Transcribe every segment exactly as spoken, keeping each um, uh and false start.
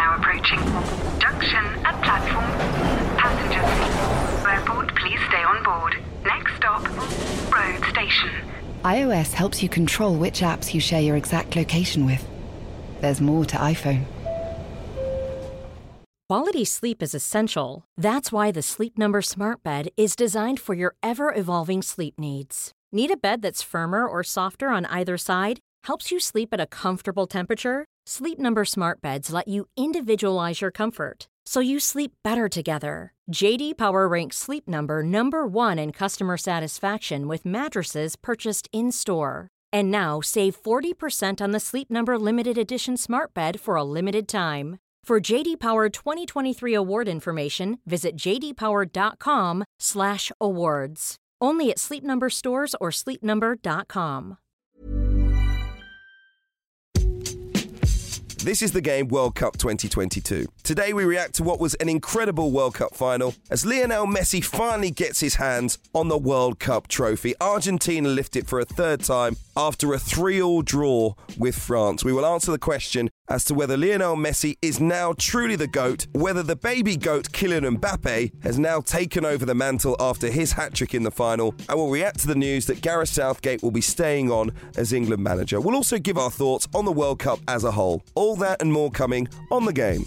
now approaching. Junction at platform. Passengers. Airport, please stay on board. Next stop, road station. iOS helps you control which apps you share your exact location with. There's more to iPhone. Quality sleep is essential. That's why the Sleep Number Smart Bed is designed for your ever-evolving sleep needs. Need a bed that's firmer or softer on either side? Helps you sleep at a comfortable temperature? Sleep Number Smart Beds let you individualize your comfort, so you sleep better together. J D Power ranks Sleep Number number one in customer satisfaction with mattresses purchased in-store. And now save forty percent on the Sleep Number Limited Edition Smart Bed for a limited time. For J D Power twenty twenty-three award information, visit jdpower.com slash awards. Only at Sleep Number stores or sleep number dot com. This is the game World Cup twenty twenty-two. Today we react to what was an incredible World Cup final as Lionel Messi finally gets his hands on the World Cup trophy. Argentina lift it for a third time after a three-all draw with France. We will answer the question as to whether Lionel Messi is now truly the GOAT, whether the baby GOAT Kylian Mbappe has now taken over the mantle after his hat-trick in the final, and we'll react to the news that Gareth Southgate will be staying on as England manager. We'll also give our thoughts on the World Cup as a whole. All that and more coming on The Game.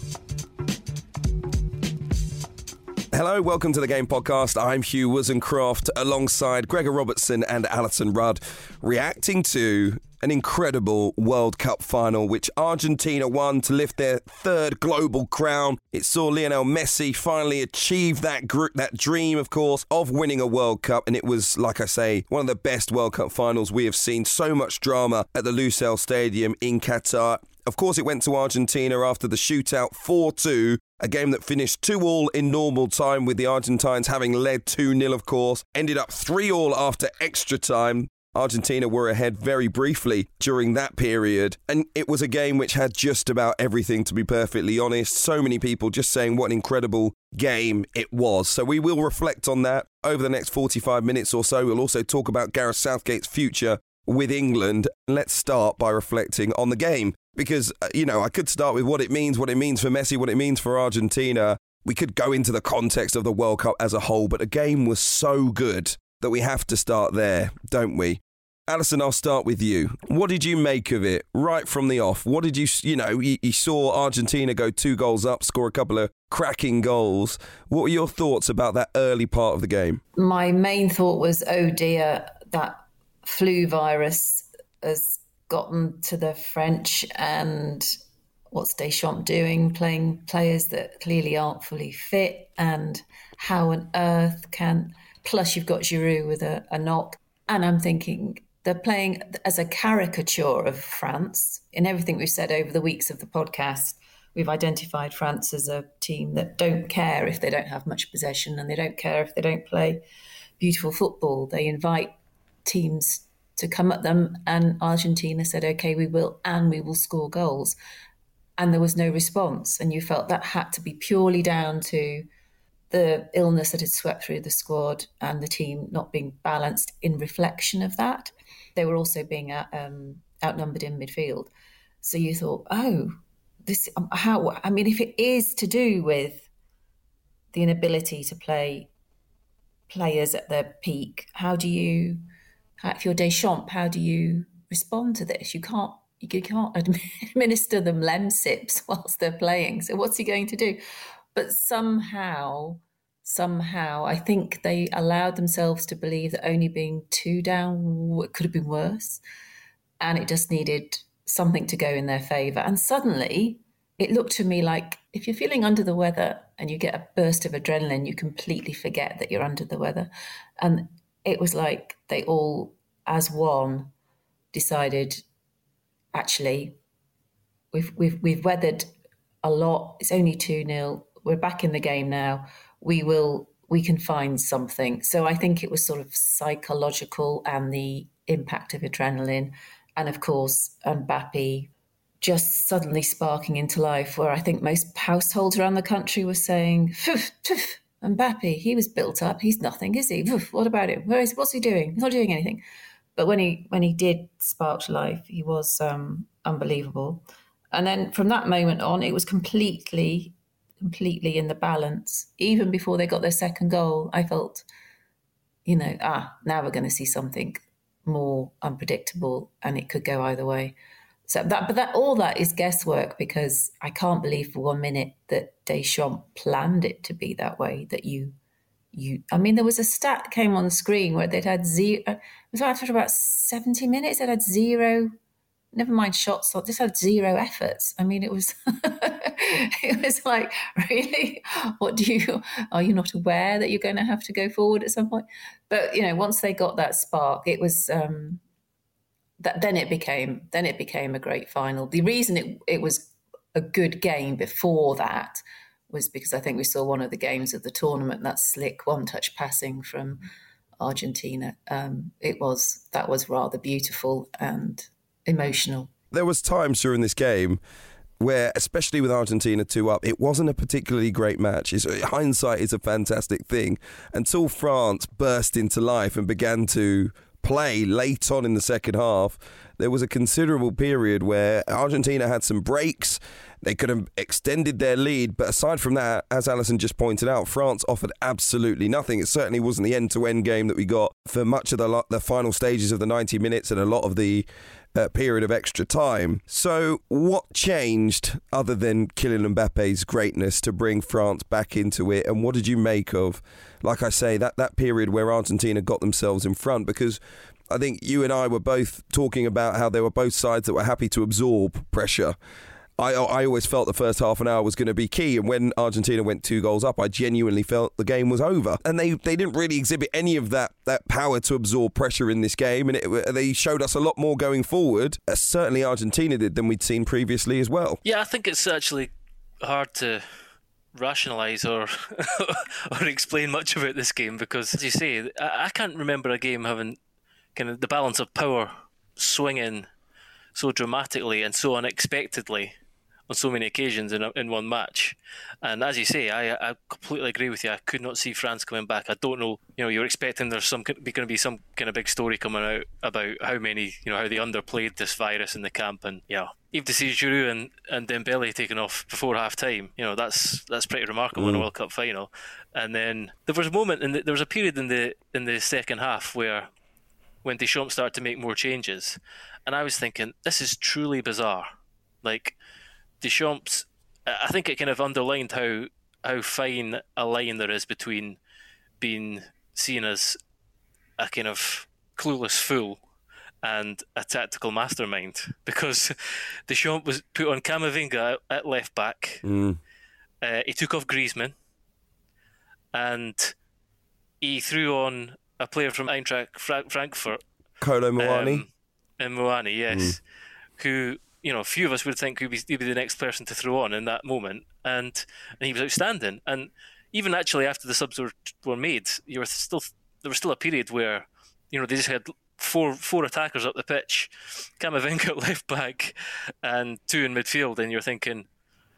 Hello, welcome to The Game Podcast. I'm Hugh Wozencroft alongside Gregor Robertson and Alison Rudd, reacting to an incredible World Cup final which Argentina won to lift their third global crown. It saw Lionel Messi finally achieve that gr- that dream, of course, of winning a World Cup, and it was, like I say, one of the best World Cup finals we have seen. So much drama at the Lusail Stadium in Qatar. Of course, it went to Argentina after the shootout four two, a game that finished two all in normal time, with the Argentines having led two nil, of course. Ended up three all after extra time. Argentina were ahead very briefly during that period, and it was a game which had just about everything, to be perfectly honest. So many people just saying what an incredible game it was. So we will reflect on that over the next forty-five minutes or so. We'll also talk about Gareth Southgate's future with England. Let's start by reflecting on the game. Because, you know, I could start with what it means, what it means for Messi, what it means for Argentina. We could go into the context of the World Cup as a whole, but the game was so good that we have to start there, don't we? Alison, I'll start with you. What did you make of it right from the off? What did you, you know, you, you saw Argentina go two goals up, score a couple of cracking goals. What were your thoughts about that early part of the game? My main thought was, oh dear, that flu virus has gotten to the French, and what's Deschamps doing, playing players that clearly aren't fully fit, and how on earth can, plus you've got Giroud with a, a knock, and I'm thinking they're playing as a caricature of France. In everything we've said over the weeks of the podcast, we've identified France as a team that don't care if they don't have much possession, and they don't care if they don't play beautiful football. They invite teams to come at them, and Argentina said, okay, we will, and we will score goals. And there was no response. And you felt that had to be purely down to the illness that had swept through the squad and the team not being balanced in reflection of that. They were also being out, um, outnumbered in midfield. So you thought, oh, this, how, I mean, if it is to do with the inability to play players at their peak, how do you, if you're Deschamps, how do you respond to this? You can't you can't administer them Lemsips whilst they're playing. So what's he going to do? But somehow, somehow, I think they allowed themselves to believe that only being two down could have been worse. And it just needed something to go in their favour. And suddenly, it looked to me like if you're feeling under the weather and you get a burst of adrenaline, you completely forget that you're under the weather. And it was like they all, as one, decided, actually, we've we've we've weathered a lot. It's only two nil. We're back in the game now. We will we can find something. So I think it was sort of psychological and the impact of adrenaline, and of course Mbappe just suddenly sparking into life. Where I think most households around the country were saying, "Poof, poof. Mbappe, he was built up. He's nothing, is he? Oof, what about him? Where is? What's he doing? He's not doing anything." But when he when he did spark to life, he was um, unbelievable. And then from that moment on, it was completely, completely in the balance. Even before they got their second goal, I felt, you know, ah, now we're going to see something more unpredictable, and it could go either way. So that, but that all that is guesswork, because I can't believe for one minute that Deschamps planned it to be that way. That you, you, I mean, there was a stat came on the screen where they'd had zero. It was after about seventy minutes, they'd had zero. Never mind shots, I just had zero efforts. I mean, it was, it was like, really, what do you, are you not aware that you're going to have to go forward at some point? But, you know, once they got that spark, it was, um, that then it became, then it became a great final. The reason it, it was a good game before that was because I think we saw one of the games of the tournament, that slick one-touch passing from Argentina. Um, it was, that was rather beautiful and emotional. There was times during this game where, especially with Argentina two up, it wasn't a particularly great match. It's, hindsight is a fantastic thing. Until France burst into life and began to play late on in the second half, there was a considerable period where Argentina had some breaks. They could have extended their lead, but aside from that, as Alison just pointed out, France offered absolutely nothing. It certainly wasn't the end-to-end game that we got for much of the, the final stages of the ninety minutes and a lot of the uh, period of extra time. So what changed other than Kylian Mbappe's greatness to bring France back into it? And what did you make of, like I say, that, that period where Argentina got themselves in front? Because I think you and I were both talking about how there were both sides that were happy to absorb pressure. I I always felt the first half an hour was going to be key, and when Argentina went two goals up, I genuinely felt the game was over. And they, they didn't really exhibit any of that, that power to absorb pressure in this game, and it, they showed us a lot more going forward, as certainly Argentina did, than we'd seen previously as well. Yeah, I think it's actually hard to rationalise or or explain much about this game, because, as you say, I, I can't remember a game having kind of the balance of power swinging so dramatically and so unexpectedly on so many occasions in a, in one match. And as you say, I I completely agree with you. I could not see France coming back. I don't know, you know, you're expecting there's some going to be some kind of big story coming out about how many, you know, how they underplayed this virus in the camp, and you know, even to see Giroud and, and Dembele taken off before half time, you know, that's that's pretty remarkable mm. in a World Cup final. And then there was a moment in the, there was a period in the in the second half where when Deschamps started to make more changes, and I was thinking, this is truly bizarre. Like, Deschamps, I think it kind of underlined how how fine a line there is between being seen as a kind of clueless fool and a tactical mastermind. Because Deschamps was put on Camavinga at left back. Mm. Uh, he took off Griezmann, and he threw on a player from Eintracht Frankfurt, Kolo Muani. Um, and Muani, yes, mm. who, you know, a few of us would think he'd be, he'd be the next person to throw on in that moment, and and he was outstanding. And even actually after the subs were, were made, you were still there was still a period where, you know, they just had four four attackers up the pitch, Camavinga at left back, and two in midfield, and you're thinking,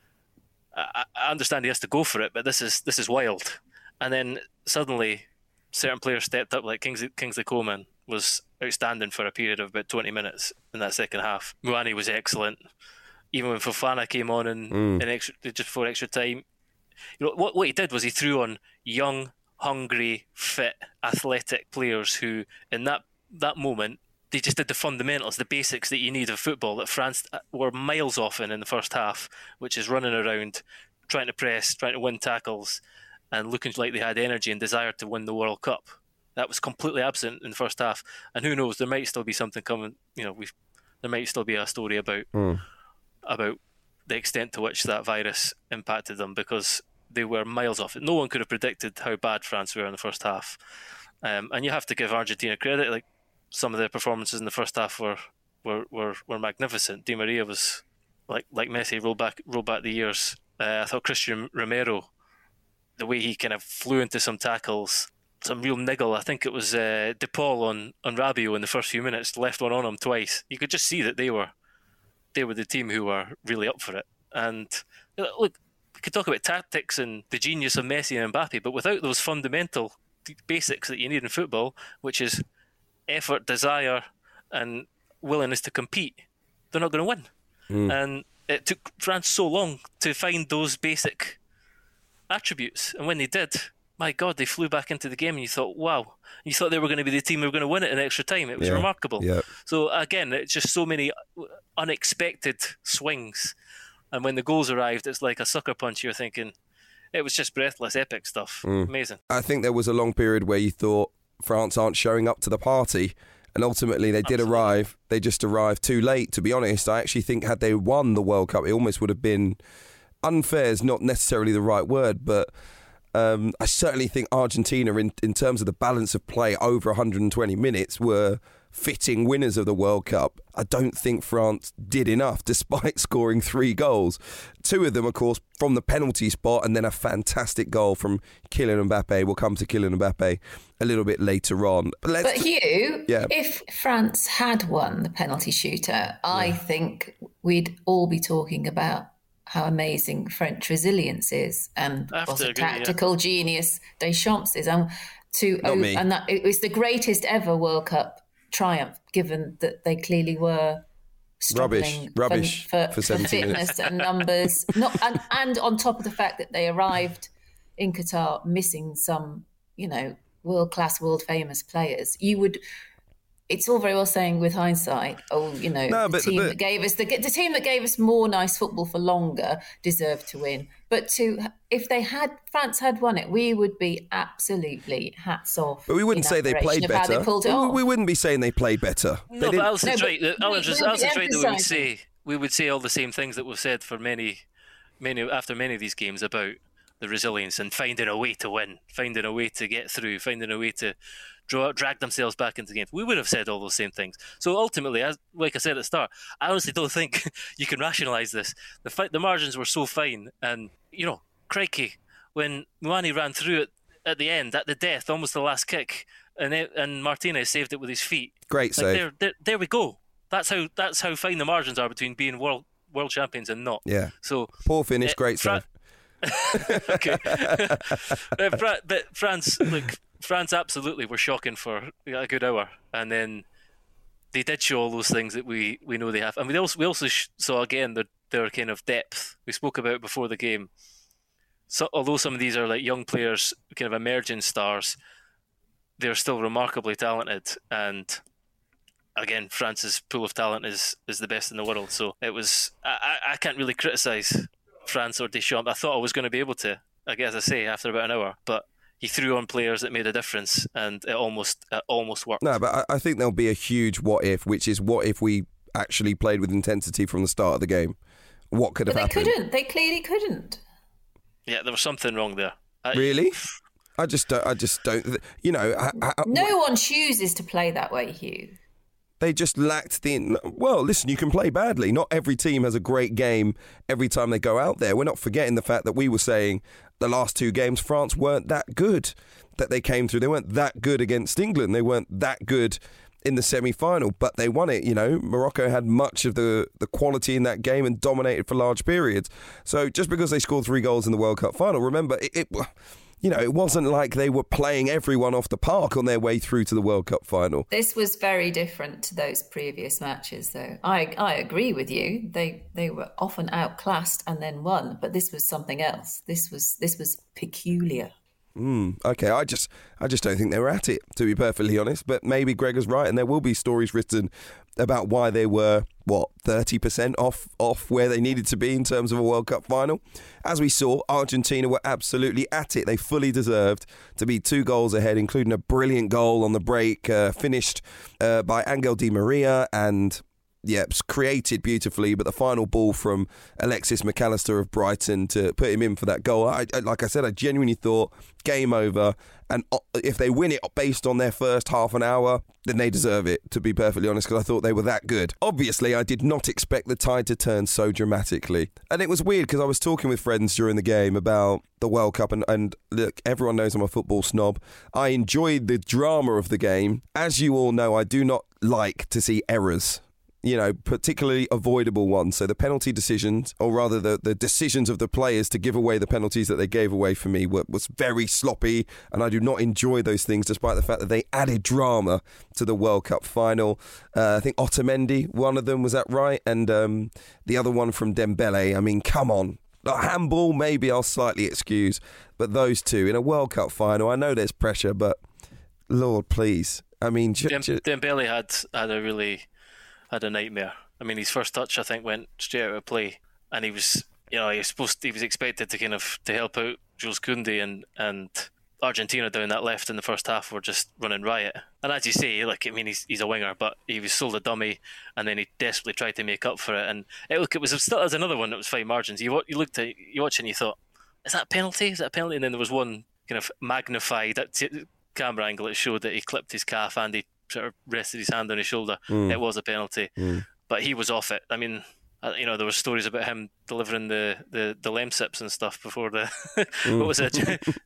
I, I understand he has to go for it, but this is this is wild. And then suddenly, certain players stepped up, like Kingsley, Kingsley Coman was outstanding for a period of about twenty minutes in that second half. Muani was excellent. Even when Fofana came on in, mm. in extra, just before extra time, you know what what he did was he threw on young, hungry, fit, athletic players who, in that that moment, they just did the fundamentals, the basics that you need of football that France were miles off in in the first half, which is running around, trying to press, trying to win tackles, and looking like they had energy and desire to win the World Cup. That was completely absent in the first half. And who knows, there might still be something coming. You know, we've there might still be a story about mm. about the extent to which that virus impacted them, because they were miles off it. No one could have predicted how bad France were in the first half. Um, and you have to give Argentina credit. Like, some of their performances in the first half were were, were, were magnificent. Di Maria was like like Messi, roll back roll back the years. Uh, I thought Christian Romero, the way he kind of flew into some tackles, some real niggle. I think it was uh, De Paul on, on Rabiot in the first few minutes, left one on him twice. You could just see that they were they were the team who were really up for it. And look, we could talk about tactics and the genius of Messi and Mbappe, but without those fundamental basics that you need in football, which is effort, desire, and willingness to compete, they're not going to win. Mm. And it took France so long to find those basic attributes. And when they did, my God, they flew back into the game and you thought, wow. You thought they were going to be the team who were going to win it in extra time. It was yeah. remarkable. Yeah. So again, it's just so many unexpected swings. And when the goals arrived, it's like a sucker punch. You're thinking, it was just breathless, epic stuff. Mm. Amazing. I think there was a long period where you thought France aren't showing up to the party. And ultimately, they did Absolutely. arrive. They just arrived too late, to be honest. I actually think had they won the World Cup, it almost would have been unfair is not necessarily the right word, but um, I certainly think Argentina, in, in terms of the balance of play over one hundred twenty minutes, were fitting winners of the World Cup. I don't think France did enough, despite scoring three goals. Two of them, of course, from the penalty spot, and then a fantastic goal from Kylian Mbappe. We'll come to Kylian Mbappe a little bit later on. But, let's but Hugh, yeah. if France had won the penalty shooter, I yeah. think we'd all be talking about how amazing French resilience is and what a tactical yeah. genius Deschamps is. Um, to oh, and that it was the greatest ever World Cup triumph, given that they clearly were struggling rubbish, for, rubbish for, for, for fitness and numbers. Not and, and on top of the fact that they arrived in Qatar missing some, you know, world class, world famous players. You would. It's all very well saying with hindsight, oh, you know, no, but, the team but, that gave us the, the team that gave us more nice football for longer deserved to win. But to if they had France had won it, we would be absolutely hats off. But we wouldn't say they played better. They we, we wouldn't be saying they played better. No, but Alison's no, right. Alison's right that we would say we would say all the same things that we've said for many, many after many of these games about the resilience and finding a way to win, finding a way to get through, finding a way to draw, drag themselves back into the game. We would have said all those same things. So ultimately, as like I said at the start, I honestly don't think you can rationalise this. The fight, the margins were so fine, and you know, crikey, when Muani ran through it at the end, at the death, almost the last kick, and it, and Martinez saved it with his feet. Great like save. There, there, there we go. That's how that's how fine the margins are between being world world champions and not. Yeah. So poor finish, uh, great Fra- save. okay, but, but France, look, France absolutely were shocking for a good hour, and then they did show all those things that we, we know they have, and we also we also saw again their their kind of depth we spoke about before the game. So although some of these are like young players, kind of emerging stars, they're still remarkably talented, and again, France's pool of talent is is the best in the world. So it was I I can't really criticise France or Deschamps. I thought I was going to be able to, I guess I say, after about an hour, but he threw on players that made a difference, and it almost it almost worked. No, but I, I think there'll be a huge what if, which is what if we actually played with intensity from the start of the game? What could have but they happened? Couldn't. They clearly couldn't. Yeah, there was something wrong there. I, really? I just don't. I just don't. You know, I, I, no one chooses to play that way, Hugh. They just lacked the... Well, listen, you can play badly. Not every team has a great game every time they go out there. We're not forgetting the fact that we were saying the last two games, France weren't that good that they came through. They weren't that good against England. They weren't that good in the semi-final, but they won it. You know, Morocco had much of the, the quality in that game and dominated for large periods. So just because they scored three goals in the World Cup final, remember, it... it You know, it wasn't like they were playing everyone off the park on their way through to the World Cup final. This was very different to those previous matches, though. I I agree with you. They they were often outclassed and then won, but this was something else. This was this was peculiar. Mm, okay, I just I just don't think they were at it, to be perfectly honest. But maybe Gregor's right, and there will be stories written about why they were, what, thirty percent off off where they needed to be in terms of a World Cup final. As we saw, Argentina were absolutely at it. They fully deserved to be two goals ahead, including a brilliant goal on the break, uh, finished uh, by Angel Di Maria, and yeah, it was created beautifully, but the final ball from Alexis McAllister of Brighton to put him in for that goal, I, I, like I said, I genuinely thought game over, and if they win it based on their first half an hour, then they deserve it, to be perfectly honest, because I thought they were that good. Obviously, I did not expect the tide to turn so dramatically, and it was weird because I was talking with friends during the game about the World Cup, and, and look, everyone knows I'm a football snob. I enjoyed the drama of the game. As you all know, I do not like to see errors. you know, particularly avoidable ones. So the penalty decisions, or rather the, the decisions of the players to give away the penalties that they gave away for me were, was very sloppy, and I do not enjoy those things despite the fact that they added drama to the World Cup final. Uh, I think Otamendi, one of them, was that right? And um, the other one from Dembele. I mean, come on. Like, handball, maybe I'll slightly excuse, but those two in a World Cup final, I know there's pressure, but Lord, please. I mean... J- Dem- j- Dembele had, had a really... had a nightmare. I mean, his first touch, I think, went straight out of play, and he was, you know, he was supposed, to, he was expected to kind of to help out Jules Koundé, and and Argentina down that left in the first half were just running riot. And as you say, like, I mean, he's he's a winger, but he was sold a dummy, and then he desperately tried to make up for it. And it, look, it was still as another one that was fine margins. You you looked at you watched and you thought, is that a penalty? Is that a penalty? And then there was one kind of magnified camera angle that showed that he clipped his calf and he sort of rested his hand on his shoulder. Mm. It was a penalty, mm. but he was off it. I mean, you know, there were stories about him delivering the, the, the lemsips and stuff before the mm. what was it,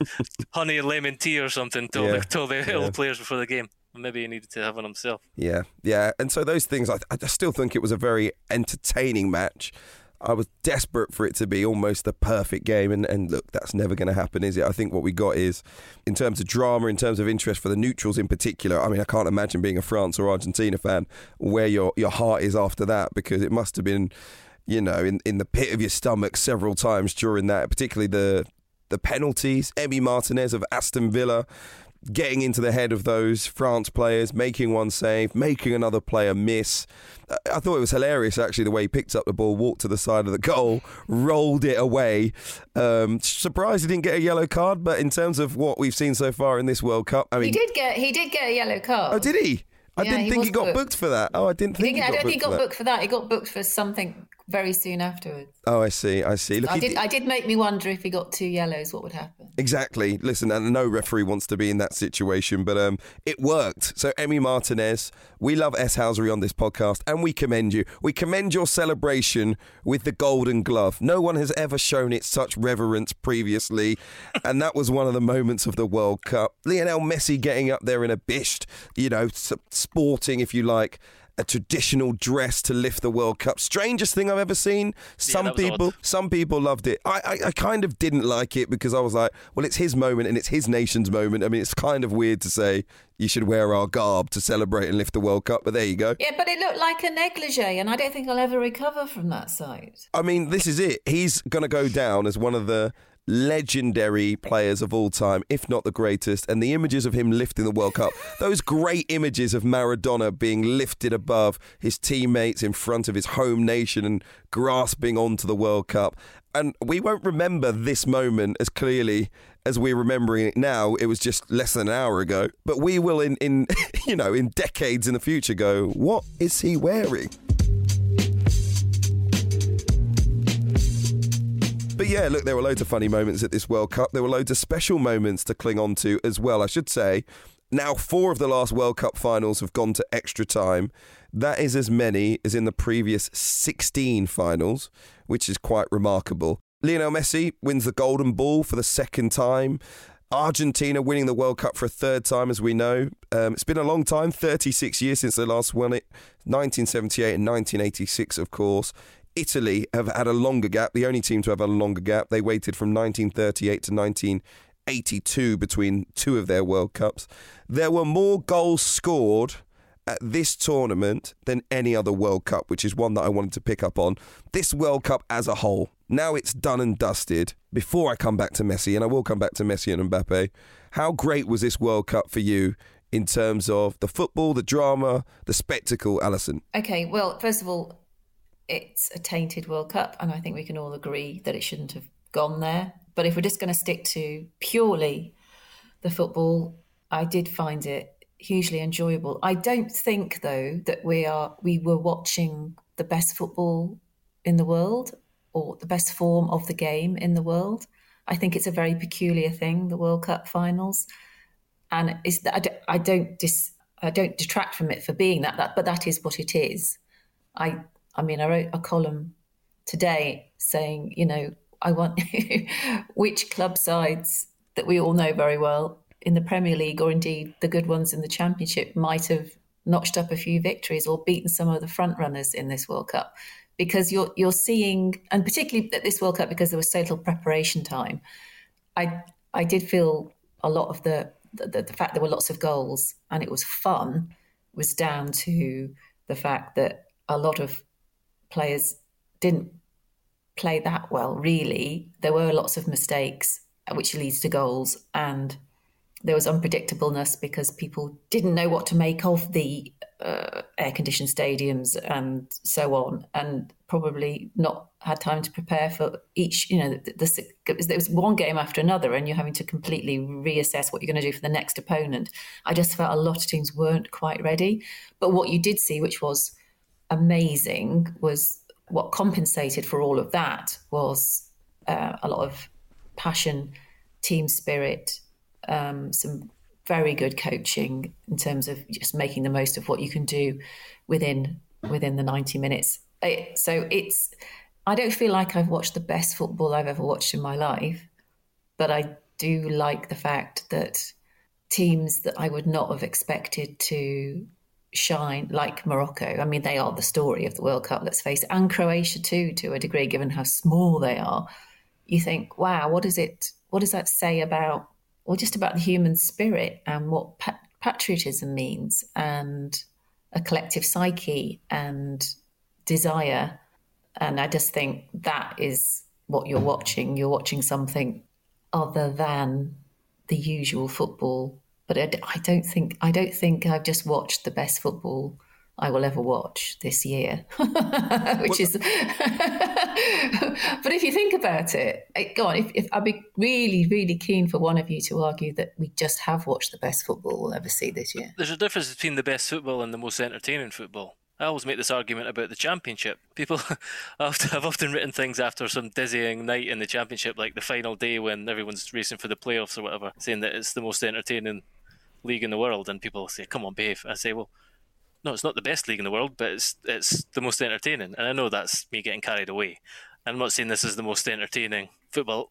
honey and lemon tea or something, told yeah. the, told the yeah. players before the game. Maybe he needed to have one himself. Yeah, yeah, and so those things, I, I still think it was a very entertaining match. I was desperate for it to be almost the perfect game, and, and look, that's never going to happen, is it? I think what we got is, in terms of drama, in terms of interest for the neutrals in particular, I mean, I can't imagine being a France or Argentina fan where your, your heart is after that, because it must have been, you know, in, in the pit of your stomach several times during that, particularly the the penalties. Emi Martinez of Aston Villa getting into the head of those France players, making one save, making another player miss. I thought it was hilarious, actually, the way he picked up the ball, walked to the side of the goal, rolled it away. Um, surprised he didn't get a yellow card, but in terms of what we've seen so far in this World Cup, I mean, he did get he did get a yellow card. Oh, did he? I yeah, didn't he think he got booked. booked for that. Oh, I didn't think. He, he got I don't think he got booked for that. He got booked for something very soon afterwards. Oh, I see. I see. Look, I did, did. I did make me wonder if he got two yellows, what would happen? Exactly. Listen, and no referee wants to be in that situation, but um, it worked. So, Emi Martinez, we love S. Housery on this podcast, and we commend you. We commend your celebration with the Golden Glove. No one has ever shown it such reverence previously, and that was one of the moments of the World Cup. Lionel Messi getting up there in a bisht, you know, sporting, if you like, a traditional dress to lift the World Cup. Strangest thing I've ever seen. Some yeah, people odd. some people loved it. I, I, I kind of didn't like it because I was like, well, it's his moment and it's his nation's moment. I mean, it's kind of weird to say you should wear our garb to celebrate and lift the World Cup, but there you go. Yeah, but it looked like a negligee, and I don't think I'll ever recover from that sight. I mean, this is it. He's going to go down as one of the legendary players of all time, if not the greatest, and the images of him lifting the World Cup, those great images of Maradona being lifted above his teammates in front of his home nation and grasping onto the World Cup. And we won't remember this moment as clearly as we're remembering it now. It was just less than an hour ago, but we will in, in you know, in decades in the future go, what is he wearing? But yeah, look, there were loads of funny moments at this World Cup. There were loads of special moments to cling on to as well. I should say, now four of the last World Cup finals have gone to extra time. That is as many as in the previous sixteen finals, which is quite remarkable. Lionel Messi wins the Golden Ball for the second time. Argentina winning the World Cup for a third time, as we know. Um, it's been a long time, thirty-six years since they last won it. nineteen seventy-eight and nineteen eighty-six, of course. Italy have had a longer gap, the only team to have had a longer gap. They waited from nineteen thirty-eight to nineteen eighty-two between two of their World Cups. There were more goals scored at this tournament than any other World Cup, which is one that I wanted to pick up on. This World Cup as a whole, now it's done and dusted. Before I come back to Messi, and I will come back to Messi and Mbappe, how great was this World Cup for you in terms of the football, the drama, the spectacle, Alison? Okay, well, first of all, it's a tainted World Cup, and I think we can all agree that it shouldn't have gone there. But if we're just going to stick to purely the football, I did find it hugely enjoyable. I don't think, though, that we are we were watching the best football in the world or the best form of the game in the world. I think it's a very peculiar thing, the World Cup finals, and it's I don't I don't, dis, I don't detract from it for being that, that, but that is what it is. I. I mean, I wrote a column today saying, you know, I want which club sides that we all know very well in the Premier League, or indeed the good ones in the Championship, might have notched up a few victories or beaten some of the front runners in this World Cup, because you're you're seeing, and particularly at this World Cup because there was so little preparation time, I I did feel a lot of the the, the fact there were lots of goals and it was fun was down to the fact that a lot of players didn't play that well, really. There were lots of mistakes, which leads to goals, and there was unpredictableness because people didn't know what to make of the uh, air-conditioned stadiums and so on, and probably not had time to prepare for each, you know, the, the, there was one game after another and you're having to completely reassess what you're going to do for the next opponent. I just felt a lot of teams weren't quite ready. But what you did see, which was amazing, was what compensated for all of that was uh, a lot of passion, team spirit, um, some very good coaching in terms of just making the most of what you can do within within the ninety minutes. It, so it's, I don't feel like I've watched the best football I've ever watched in my life, but I do like the fact that teams that I would not have expected to shine, like Morocco, I mean, they are the story of the World Cup, let's face it, and Croatia too, to a degree, given how small they are. You think, wow, what is it, what does that say about, well, just about the human spirit and what pa- patriotism means and a collective psyche and desire. And I just think that is what you're watching. You're watching something other than the usual football. But I, I don't think I don't think I've just watched the best football I will ever watch this year, which is. But if you think about it, go on. If, if I'd be really, really keen for one of you to argue that we just have watched the best football we'll ever see this year. There's a difference between the best football and the most entertaining football. I always make this argument about the Championship. People, I've often written things after some dizzying night in the Championship, like the final day when everyone's racing for the playoffs or whatever, saying that it's the most entertaining league in the world, and people say, come on, behave. I say, well, no, it's not the best league in the world, but it's it's the most entertaining. And I know that's me getting carried away. I'm not saying this is the most entertaining football.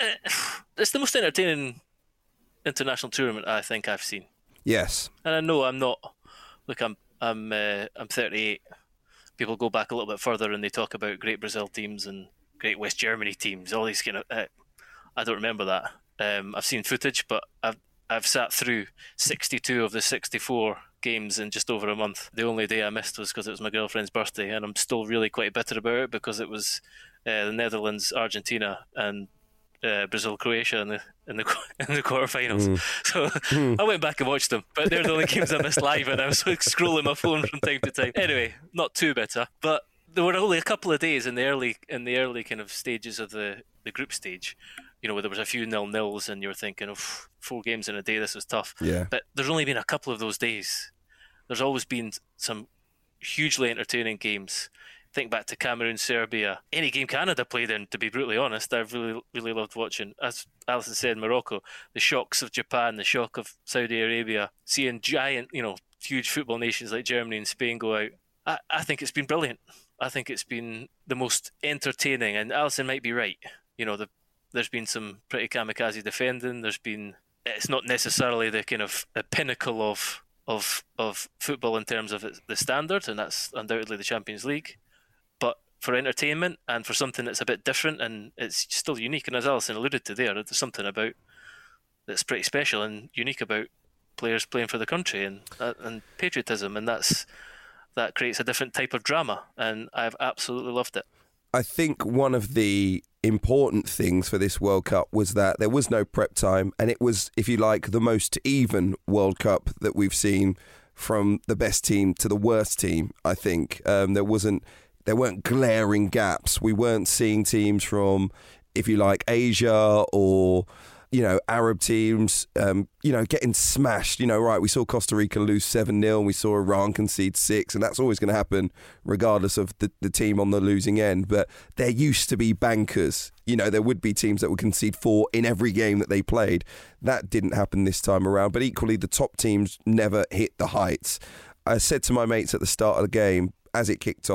It's the most entertaining international tournament I think I've seen. Yes. And I know I'm not, look, I'm I'm uh, I'm thirty-eight. People go back a little bit further and they talk about great Brazil teams and great West Germany teams, all these kind of, uh, I don't remember that. Um, I've seen footage, but I've I've sat through sixty-two of the sixty-four games in just over a month. The only day I missed was because it was my girlfriend's birthday, and I'm still really quite bitter about it because it was uh, the Netherlands, Argentina, and uh, Brazil, Croatia in the in the in the quarterfinals. Mm. So mm. I went back and watched them, but they're the only games I missed live, and I was like scrolling my phone from time to time. Anyway, not too bitter, but there were only a couple of days in the early in the early kind of stages of the, the group stage, you know, where there was a few nil-nils and you were thinking, oh, four games in a day, this was tough. Yeah. But there's only been a couple of those days. There's always been some hugely entertaining games. Think back to Cameroon, Serbia, any game Canada played in, to be brutally honest, I've really, really loved watching. As Alison said, Morocco, the shocks of Japan, the shock of Saudi Arabia, seeing giant, you know, huge football nations like Germany and Spain go out. I, I think it's been brilliant. I think it's been the most entertaining, and Alison might be right. You know, the, there's been some pretty kamikaze defending. There's been, it's not necessarily the kind of the pinnacle of of of football in terms of the standard, and that's undoubtedly the Champions League. But for entertainment and for something that's a bit different and it's still unique, and as Alison alluded to there, there's something about that's pretty special and unique about players playing for the country and and patriotism, and that's. That creates a different type of drama, and I've absolutely loved it. I think one of the important things for this World Cup was that there was no prep time, and it was, if you like, the most even World Cup that we've seen, from the best team to the worst team. I think um, there wasn't, there weren't glaring gaps. We weren't seeing teams from, if you like, Asia or, you know, Arab teams, um, you know, getting smashed. You know, right, we saw Costa Rica lose seven nil, and we saw Iran concede six, and that's always going to happen regardless of the, the team on the losing end. But there used to be bankers. You know, there would be teams that would concede four in every game that they played. That didn't happen this time around. But equally, the top teams never hit the heights. I said to my mates at the start of the game, as it kicked off,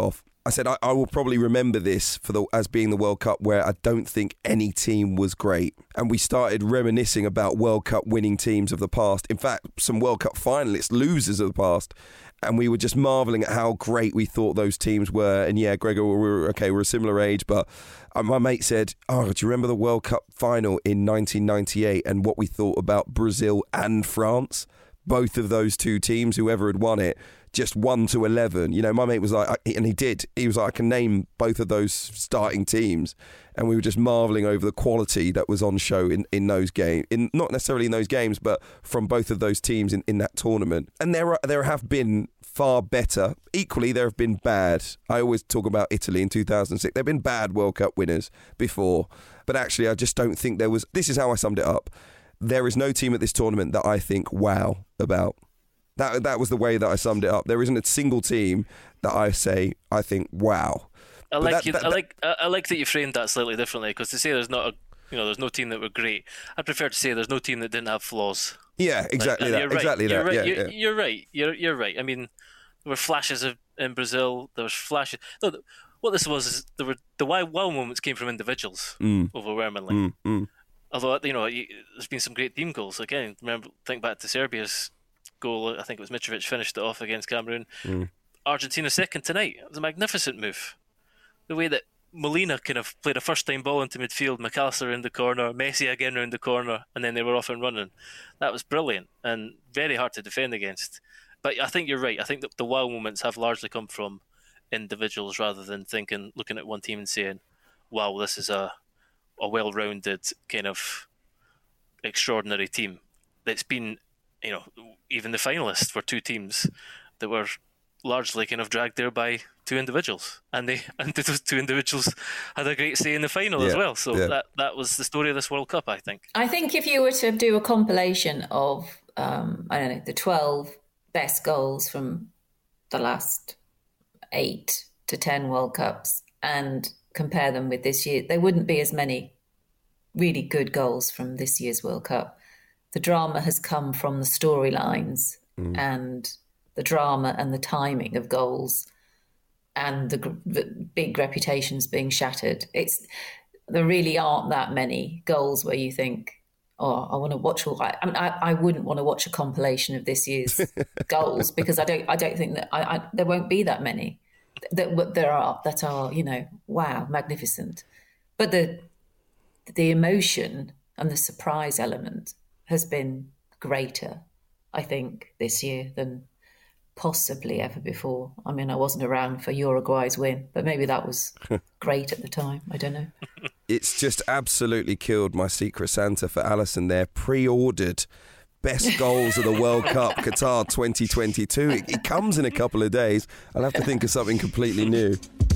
I said I, I will probably remember this for the as being the World Cup where I don't think any team was great. And we started reminiscing about World Cup winning teams of the past. In fact, some World Cup finalists, losers of the past. And we were just marvelling at how great we thought those teams were. And yeah, Gregor, we were okay, we're a similar age, but my mate said, oh, do you remember the World Cup final in nineteen ninety-eight and what we thought about Brazil and France? Both of those two teams, whoever had won it, just one to eleven. You know, my mate was like, and he did, he was like, I can name both of those starting teams. And we were just marvelling over the quality that was on show in, in those games, in not necessarily in those games, but from both of those teams in, in that tournament. And there are, there have been far better. Equally, there have been bad. I always talk about Italy in two thousand six. There have been bad World Cup winners before. But actually, I just don't think there was... This is how I summed it up. There is no team at this tournament that I think wow about. That that was the way that I summed it up. There isn't a single team that I say, I think, wow. I like that, you, that, I like I like that you framed that slightly differently, because to say there's not a you know there's no team that were great, I prefer to say there's no team that didn't have flaws. Yeah, exactly like, that. Right. Exactly you're that. Right. Yeah, you're, yeah. you're right. You're you're right. I mean, there were flashes of in Brazil. There was flashes. No, what this was is there were the wow wow moments came from individuals Mm. overwhelmingly. Mm, mm. Although you know there's been some great team goals. Again, remember think back to Serbia's goal. I think it was Mitrovic finished it off against Cameroon. Mm. Argentina second tonight. It was a magnificent move. The way that Molina kind of played a first-time ball into midfield, McAllister in the corner, Messi again round the corner, and then they were off and running. That was brilliant and very hard to defend against. But I think you're right. I think that the wow moments have largely come from individuals rather than thinking, looking at one team and saying, wow, this is a, a well-rounded kind of extraordinary team. That's been, you know, even the finalists were two teams that were largely kind of dragged there by two individuals, and they and those two individuals had a great say in the final yeah, as well. So yeah. that that was the story of this World Cup, I think. I think if you were to do a compilation of, um, I don't know, the twelve best goals from the last eight to ten World Cups and compare them with this year, there wouldn't be as many really good goals from this year's World Cup. The drama has come from the storylines mm. and the drama and the timing of goals and the, the big reputations being shattered. It's there really aren't that many goals where you think, oh, I want to watch all. I, I mean, I, I wouldn't want to watch a compilation of this year's goals because I don't. I don't think that I, I, there won't be that many that there are that are you know wow magnificent. But the the emotion and the surprise element has been greater, I think, this year than possibly ever before. I mean, I wasn't around for Uruguay's win, but maybe that was great at the time. I don't know. It's just absolutely killed my Secret Santa for Alison there. Pre-ordered best goals of the World Cup Qatar twenty twenty-two. It, it comes in a couple of days. I'll have to think of something completely new.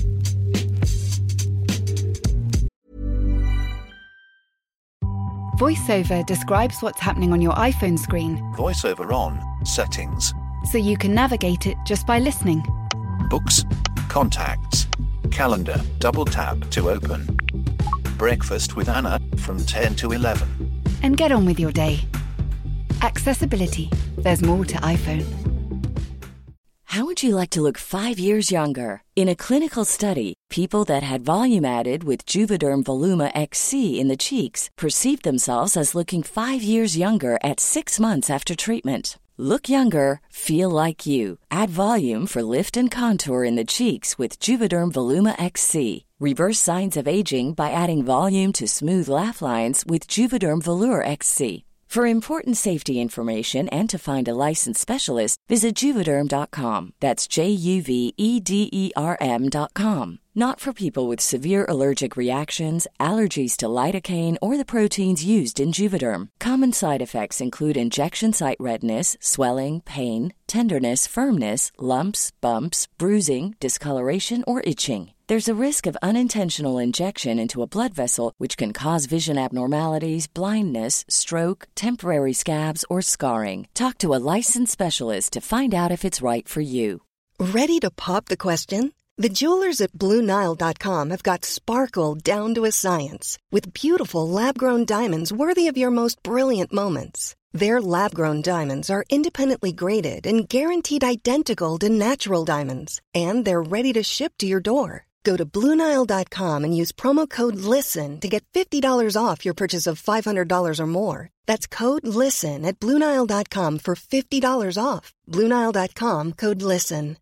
VoiceOver describes what's happening on your iPhone screen, VoiceOver on, settings, so you can navigate it just by listening. books, contacts, calendar, double tap to open. Breakfast with Anna from ten to eleven. And get on with your day. Accessibility. There's more to iPhone. How would you like to look five years younger? In a clinical study, people that had volume added with Juvederm Voluma X C in the cheeks perceived themselves as looking five years younger at six months after treatment. Look younger, feel like you. Add volume for lift and contour in the cheeks with Juvederm Voluma X C. Reverse signs of aging by adding volume to smooth laugh lines with Juvederm Volure X C. For important safety information and to find a licensed specialist, visit Juvederm dot com. That's J U V E D E R M dot com. Not for people with severe allergic reactions, allergies to lidocaine, or the proteins used in Juvederm. Common side effects include injection site redness, swelling, pain, tenderness, firmness, lumps, bumps, bruising, discoloration, or itching. There's a risk of unintentional injection into a blood vessel, which can cause vision abnormalities, blindness, stroke, temporary scabs, or scarring. Talk to a licensed specialist to find out if it's right for you. Ready to pop the question? The jewelers at Blue Nile dot com have got sparkle down to a science with beautiful lab-grown diamonds worthy of your most brilliant moments. Their lab-grown diamonds are independently graded and guaranteed identical to natural diamonds. And they're ready to ship to your door. Go to Blue Nile dot com and use promo code LISTEN to get fifty dollars off your purchase of five hundred dollars or more. That's code LISTEN at Blue Nile dot com for fifty dollars off. Blue Nile dot com, code LISTEN.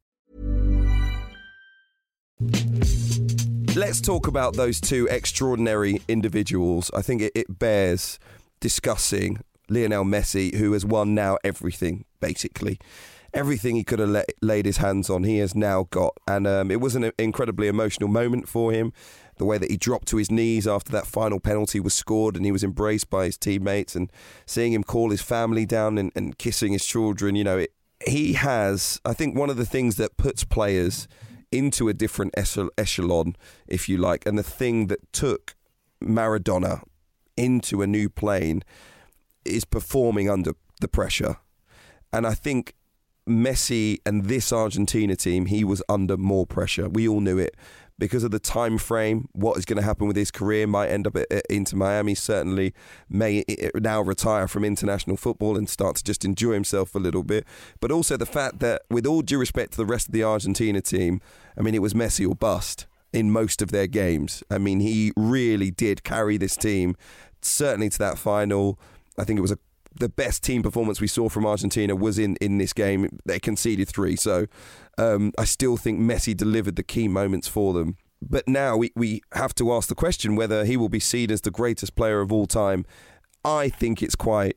Let's talk about those two extraordinary individuals. I think it, it bears discussing Lionel Messi, who has won now everything, basically. Everything he could have let, laid his hands on, he has now got. And um, it was an incredibly emotional moment for him. The way that he dropped to his knees after that final penalty was scored and he was embraced by his teammates, and seeing him call his family down and, and kissing his children. You know, it, he has, I think, one of the things that puts players into a different echelon, if you like, and the thing that took Maradona into a new plane is performing under the pressure. And I think Messi and this Argentina team, he was under more pressure. We all knew it because of the time frame. What is going to happen with his career? Might end up at, at Inter Miami. Certainly may now retire from international football and start to just enjoy himself a little bit. But also the fact that, with all due respect to the rest of the Argentina team, I mean, it was Messi or bust in most of their games. I mean, he really did carry this team, certainly to that final. I think it was a the best team performance we saw from Argentina was in, in this game. They conceded three, so um, I still think Messi delivered the key moments for them. But now we, we have to ask the question whether he will be seen as the greatest player of all time. I think it's quite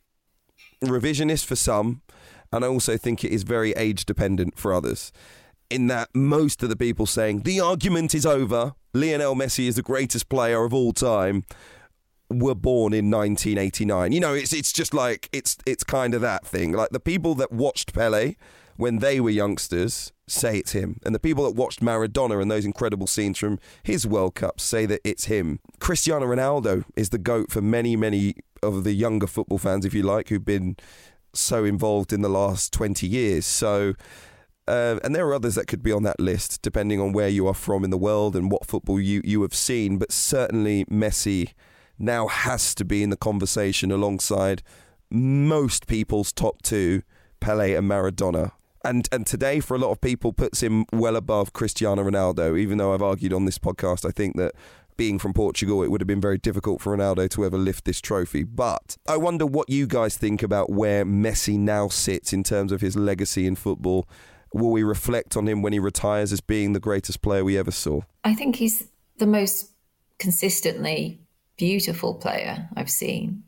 revisionist for some, and I also think it is very age-dependent for others, in that most of the people saying, the argument is over, Lionel Messi is the greatest player of all time, were born in nineteen eighty-nine. You know, it's it's just like, it's it's kind of that thing. Like, the people that watched Pelé when they were youngsters say it's him. And the people that watched Maradona and those incredible scenes from his World Cup say that it's him. Cristiano Ronaldo is the GOAT for many, many of the younger football fans, if you like, who've been so involved in the last twenty years. So, uh, and there are others that could be on that list, depending on where you are from in the world and what football you, you have seen. But certainly Messi now has to be in the conversation alongside most people's top two, Pelé and Maradona. And and today, for a lot of people, puts him well above Cristiano Ronaldo, even though I've argued on this podcast, I think that being from Portugal, it would have been very difficult for Ronaldo to ever lift this trophy. But I wonder what you guys think about where Messi now sits in terms of his legacy in football. Will we reflect on him when he retires as being the greatest player we ever saw? I think he's the most consistently beautiful player I've seen.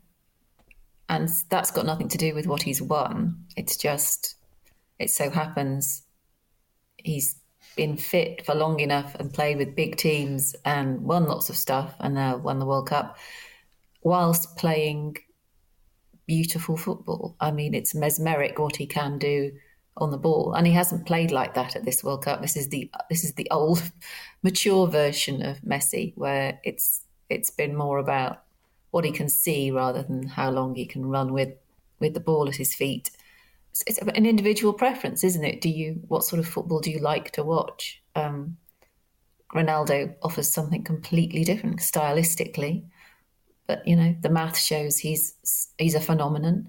And that's got nothing to do with what he's won. It's just, it so happens he's been fit for long enough and played with big teams and won lots of stuff and now won the World Cup whilst playing beautiful football. I mean, it's mesmeric what he can do on the ball. And he hasn't played like that at this World Cup. This is the this is the old, mature version of Messi, where it's It's been more about what he can see rather than how long he can run with, with the ball at his feet. It's, it's an individual preference, isn't it? Do you what sort of football do you like to watch? Um, Ronaldo offers something completely different stylistically, but you know the math shows he's he's a phenomenon.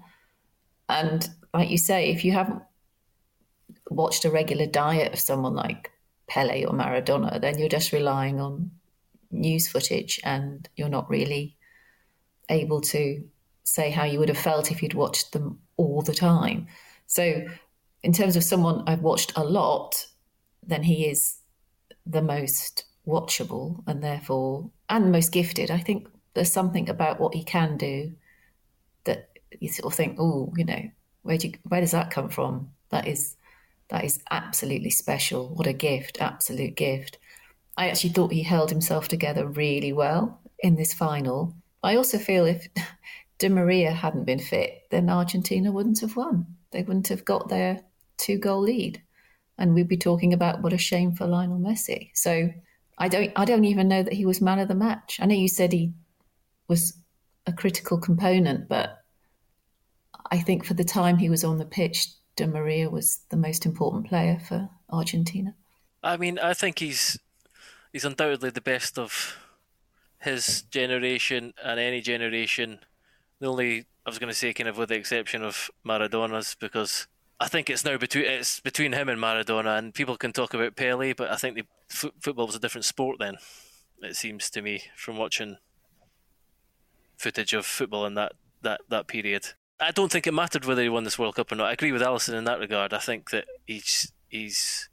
And like you say, if you haven't watched a regular diet of someone like Pelé or Maradona, then you're just relying on news footage and you're not really able to say how you would have felt if you'd watched them all the time. So in terms of someone I've watched a lot, then he is the most watchable and therefore and the most gifted. I think there's something about what he can do that you sort of think, oh, you know, where do you, where does that come from? That is that is absolutely special. What a gift, absolute gift. I actually thought he held himself together really well in this final. I also feel if Di Maria hadn't been fit, then Argentina wouldn't have won. They wouldn't have got their two-goal lead. And we'd be talking about what a shame for Lionel Messi. So I don't I don't even know that he was man of the match. I know you said he was a critical component, but I think for the time he was on the pitch, Di Maria was the most important player for Argentina. I mean, I think he's he's undoubtedly the best of his generation and any generation The only, I was going to say kind of with the exception of Maradona's, because I think it's now between it's between him and Maradona, and people can talk about Pele, but I think the, f- football was a different sport then, it seems to me, from watching footage of football in that, that, that period. I don't think it mattered whether he won this World Cup or not. I agree with Alison in that regard. I think that he's he's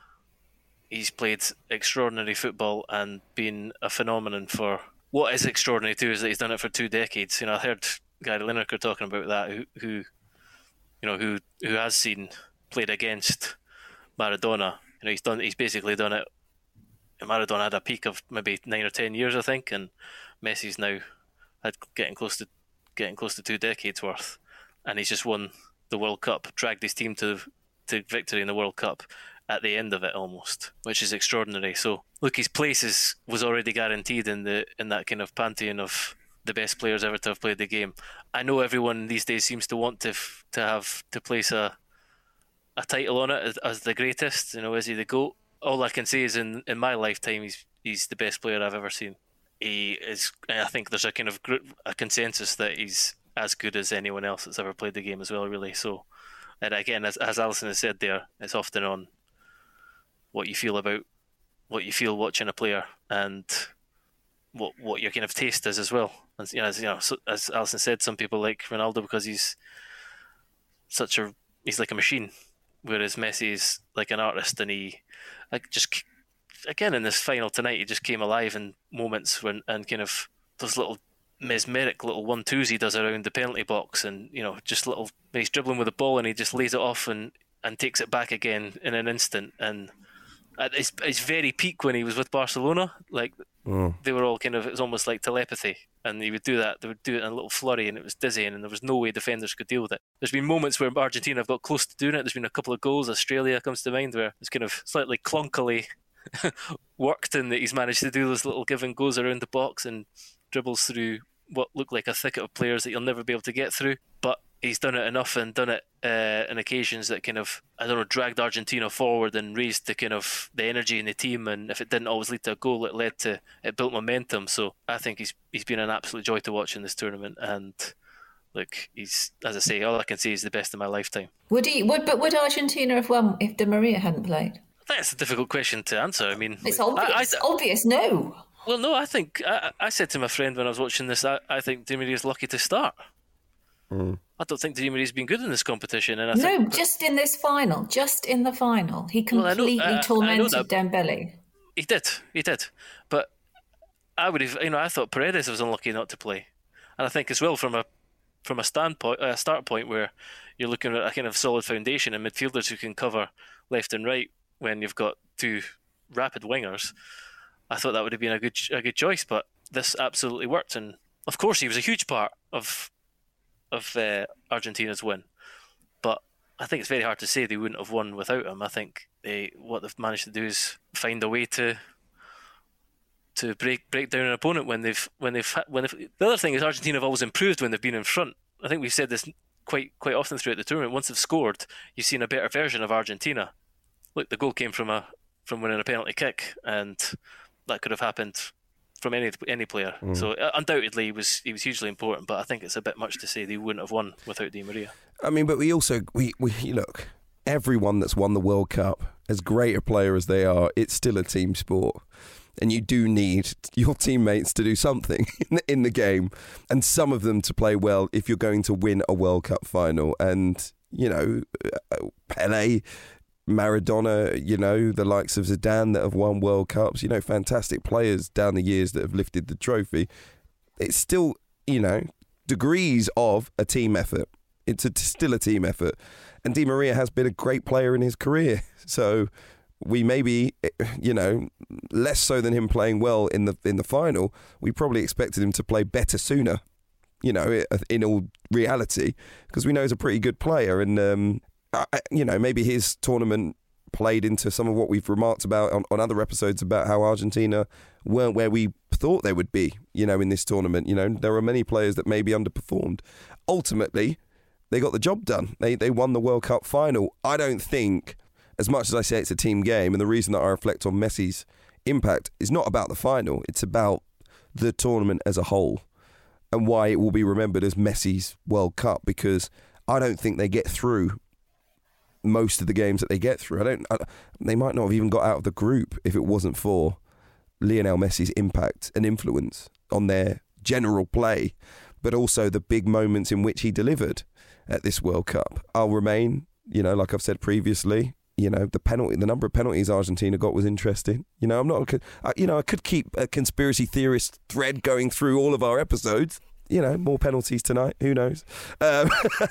he's played extraordinary football and been a phenomenon for... What is extraordinary too is that he's done it for two decades. You know, I heard Gary Lineker talking about that, who, who you know, who who has seen played against Maradona. You know, he's done. He's basically done it. Maradona had a peak of maybe nine or ten years, I think, and Messi's now had getting close to getting close to two decades worth, and he's just won the World Cup, dragged his team to to victory in the World Cup at the end of it almost, which is extraordinary. So look, his place is, was already guaranteed in the in that kind of pantheon of the best players ever to have played the game. I know everyone these days seems to want to f- to have to place a a title on it as, as the greatest. You know, is he the GOAT? All I can say is in, in my lifetime, he's he's the best player I've ever seen. He is. I think there's a kind of gr- a consensus that he's as good as anyone else that's ever played the game as well. Really. So, and again, as as Alison has said there, it's often on what you feel about what you feel watching a player and what what your kind of taste is as well. And you know, as you know, so, as Alison said, some people like Ronaldo because he's such a he's like a machine, whereas Messi is like an artist, and he like just again in this final tonight he just came alive in moments when and kind of those little mesmeric little one twos he does around the penalty box, and you know just little when he's dribbling with the ball and he just lays it off and and takes it back again in an instant. And at his, his very peak when he was with Barcelona, like mm. they were all kind of, it was almost like telepathy, and he would do that, they would do it in a little flurry, and it was dizzying, and there was no way defenders could deal with it. There's been moments where Argentina have got close to doing it. There's been a couple of goals, Australia comes to mind, where it's kind of slightly clunkily worked, and that he's managed to do those little give and goes around the box and dribbles through what looked like a thicket of players that you'll never be able to get through. But he's done it enough and done it uh, in occasions that kind of, I don't know, dragged Argentina forward and raised the kind of the energy in the team. And if it didn't always lead to a goal, it led to, it built momentum. So I think he's he's been an absolute joy to watch in this tournament. And look, he's, as I say, all I can say is the best of my lifetime. Would he? Would but would Argentina have won if Di Maria hadn't played? I think it's a difficult question to answer. I mean, it's obvious. I, I, obvious, no. Well, no, I think I, I said to my friend when I was watching this, I, I think Di Maria's lucky to start. Mm. I don't think Di Maria's been good in this competition, and I no, think just in this final, just in the final, he completely well, I know, uh, tormented I Dembele. He did, he did, but I would have, you know, I thought Paredes was unlucky not to play, and I think as well from a from a standpoint, a start point where you're looking at a kind of solid foundation and midfielders who can cover left and right when you've got two rapid wingers. I thought that would have been a good a good choice, but this absolutely worked, and of course he was a huge part of of uh, Argentina's win. But I think it's very hard to say they wouldn't have won without him. I think they what they've managed to do is find a way to to break break down an opponent when they've when they've when they've, the other thing is Argentina have always improved when they've been in front. I think we've said this quite quite often throughout the tournament. Once they've scored, you've seen a better version of Argentina. Look, the goal came from a from winning a penalty kick, and that could have happened from any any player. Mm. So uh, undoubtedly he was he was hugely important, but I think it's a bit much to say they wouldn't have won without Di Maria. I mean, but we also we, we look, everyone that's won the World Cup, as great a player as they are, it's still a team sport. And you do need your teammates to do something in the, in the game, and some of them to play well if you're going to win a World Cup final. And, you know, Pele, Maradona, you know, the likes of Zidane that have won World Cups, you know, fantastic players down the years that have lifted the trophy. It's still, you know, degrees of a team effort. It's a, still a team effort. And Di Maria has been a great player in his career. So we maybe, you know, less so than him playing well in the in the final, we probably expected him to play better sooner, you know, in all reality, because we know he's a pretty good player. And, um, I, you know, maybe his tournament played into some of what we've remarked about on, on other episodes about how Argentina weren't where we thought they would be, you know, in this tournament. You know, there were many players that maybe underperformed. Ultimately, they got the job done. They they won the World Cup final. I don't think, as much as I say it's a team game, and the reason that I reflect on Messi's impact is not about the final, it's about the tournament as a whole. and why it will be remembered as Messi's World Cup, because I don't think they get through most of the games that they get through. I don't. I, they might not have even got out of the group if it wasn't for Lionel Messi's impact and influence on their general play, but also the big moments in which he delivered at this World Cup. I'll remain, you know, like I've said previously, you know, the penalty, the number of penalties Argentina got was interesting. You know, I'm not, I, you know, I could keep a conspiracy theorist thread going through all of our episodes. You know, more penalties tonight. Who knows? Um,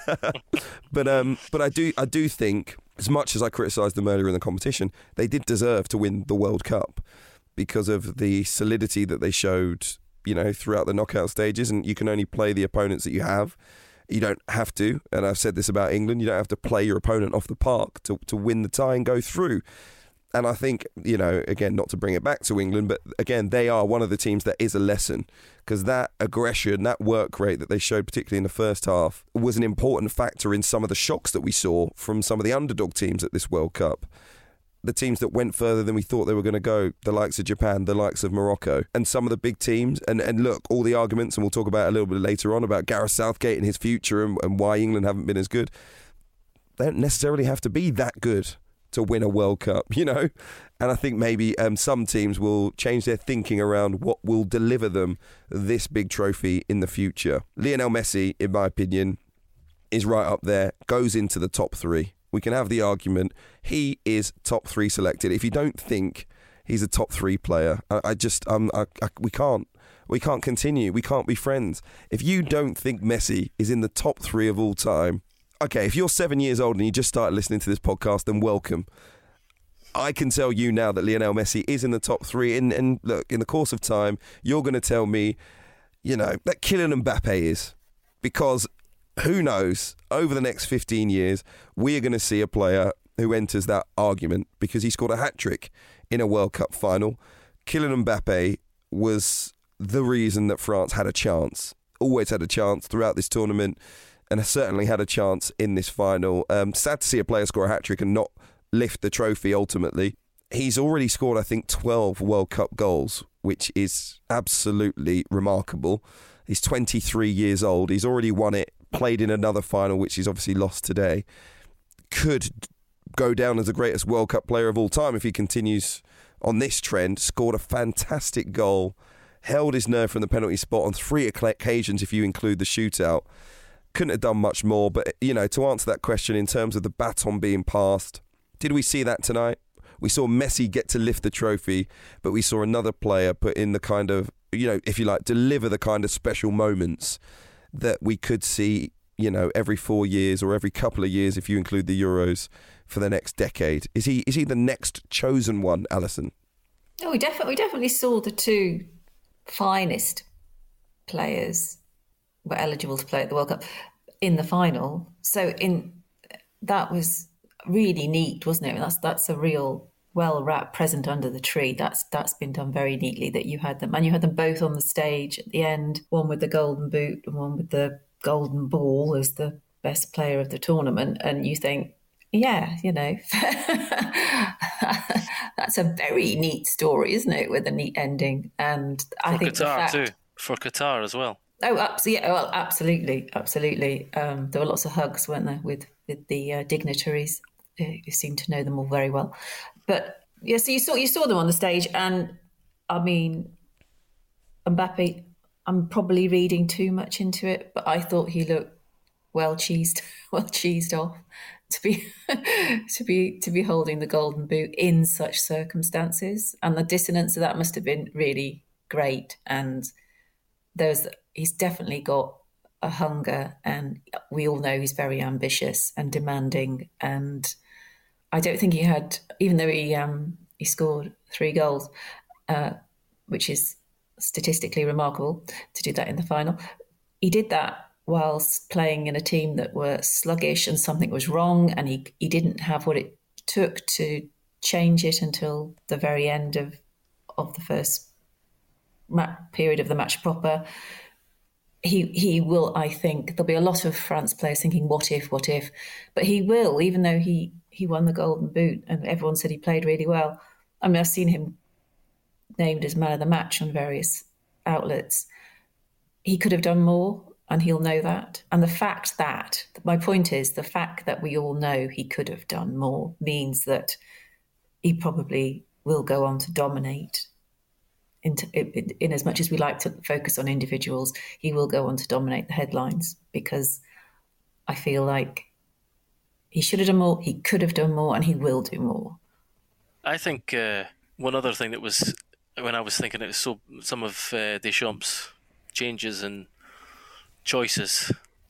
but um, but I do, I do think, as much as I criticised them earlier in the competition, they did deserve to win the World Cup because of the solidity that they showed, you know, throughout the knockout stages. And you can only play the opponents that you have. You don't have to, and I've said this about England, you don't have to play your opponent off the park to, to win the tie and go through. And I think, you know, again, not to bring it back to England, but again, they are one of the teams that is a lesson, because that aggression, that work rate that they showed, particularly in the first half, was an important factor in some of the shocks that we saw from some of the underdog teams at this World Cup. The teams that went further than we thought they were going to go, the likes of Japan, the likes of Morocco, and some of the big teams. And, and look, all the arguments, and we'll talk about it a little bit later on, about Gareth Southgate and his future and, and why England haven't been as good. They don't necessarily have to be that good to win a World Cup, you know? And I think maybe um, some teams will change their thinking around what will deliver them this big trophy in the future. Lionel Messi, in my opinion, is right up there, goes into the top three. We can have the argument. He is top three selected. If you don't think he's a top three player, I, I just, um, I, I, we can't, we can't continue. We can't be friends. If you don't think Messi is in the top three of all time, okay, if you're seven years old and you just started listening to this podcast, then welcome. I can tell you now that Lionel Messi is in the top three. And, and look, in the course of time, you're going to tell me, you know, that Kylian Mbappe is, because who knows, over the next fifteen years, we are going to see a player who enters that argument because he scored a hat-trick in a World Cup final. Kylian Mbappe was the reason that France had a chance, always had a chance throughout this tournament, and certainly had a chance in this final. Um, sad to see a player score a hat-trick and not lift the trophy ultimately. He's already scored, I think, twelve World Cup goals, which is absolutely remarkable. He's twenty-three years old. He's already won it, played in another final, which he's obviously lost today. Could go down as the greatest World Cup player of all time if he continues on this trend. Scored a fantastic goal, held his nerve from the penalty spot on three occasions if you include the shootout. Couldn't have done much more, but, you know, to answer that question in terms of the baton being passed, did we see that tonight? We saw Messi get to lift the trophy, but we saw another player put in the kind of, you know, if you like, deliver the kind of special moments that we could see, you know, every four years or every couple of years if you include the Euros for the next decade. Is he is he the next chosen one, Alison? Oh, we definitely we definitely saw the two finest players were eligible to play at the World Cup in the final. So in that was really neat, wasn't it? That's that's a real well-wrapped present under the tree. That's that's been done very neatly, that you had them. And you had them both on the stage at the end, one with the golden boot and one with the golden ball as the best player of the tournament. And you think, yeah, you know, that's a very neat story, isn't it? With a neat ending. And For I think Qatar the fact, too. For Qatar as well. Oh, absolutely! Yeah, well, absolutely, absolutely. Um, there were lots of hugs, weren't there, with with the uh, dignitaries? You seem to know them all very well. But yeah, so you saw you saw them on the stage, and I mean, Mbappe. I'm probably reading too much into it, but I thought he looked well cheesed, well cheesed off to be to be to be holding the golden boot in such circumstances, and the dissonance of that must have been really great. And there's he's definitely got a hunger, and we all know he's very ambitious and demanding. And I don't think he had, even though he um, he scored three goals, uh, which is statistically remarkable to do that in the final. He did that whilst playing in a team that were sluggish and something was wrong, and he he didn't have what it took to change it until the very end of of the first ma- period of the match proper. He he will, I think, there'll be a lot of France players thinking, what if, what if? But he will, even though he, he won the golden boot and everyone said he played really well. I mean, I've seen him named as man of the match on various outlets. he could have done more, and he'll know that. And the fact that, my point is, the fact that we all know he could have done more means that he probably will go on to dominate. In, in, in as much as we like to focus on individuals, he will go on to dominate the headlines, because I feel like he should have done more, he could have done more, and he will do more. I think uh, one other thing that was, when I was thinking it was so, some of uh, Deschamps' changes and choices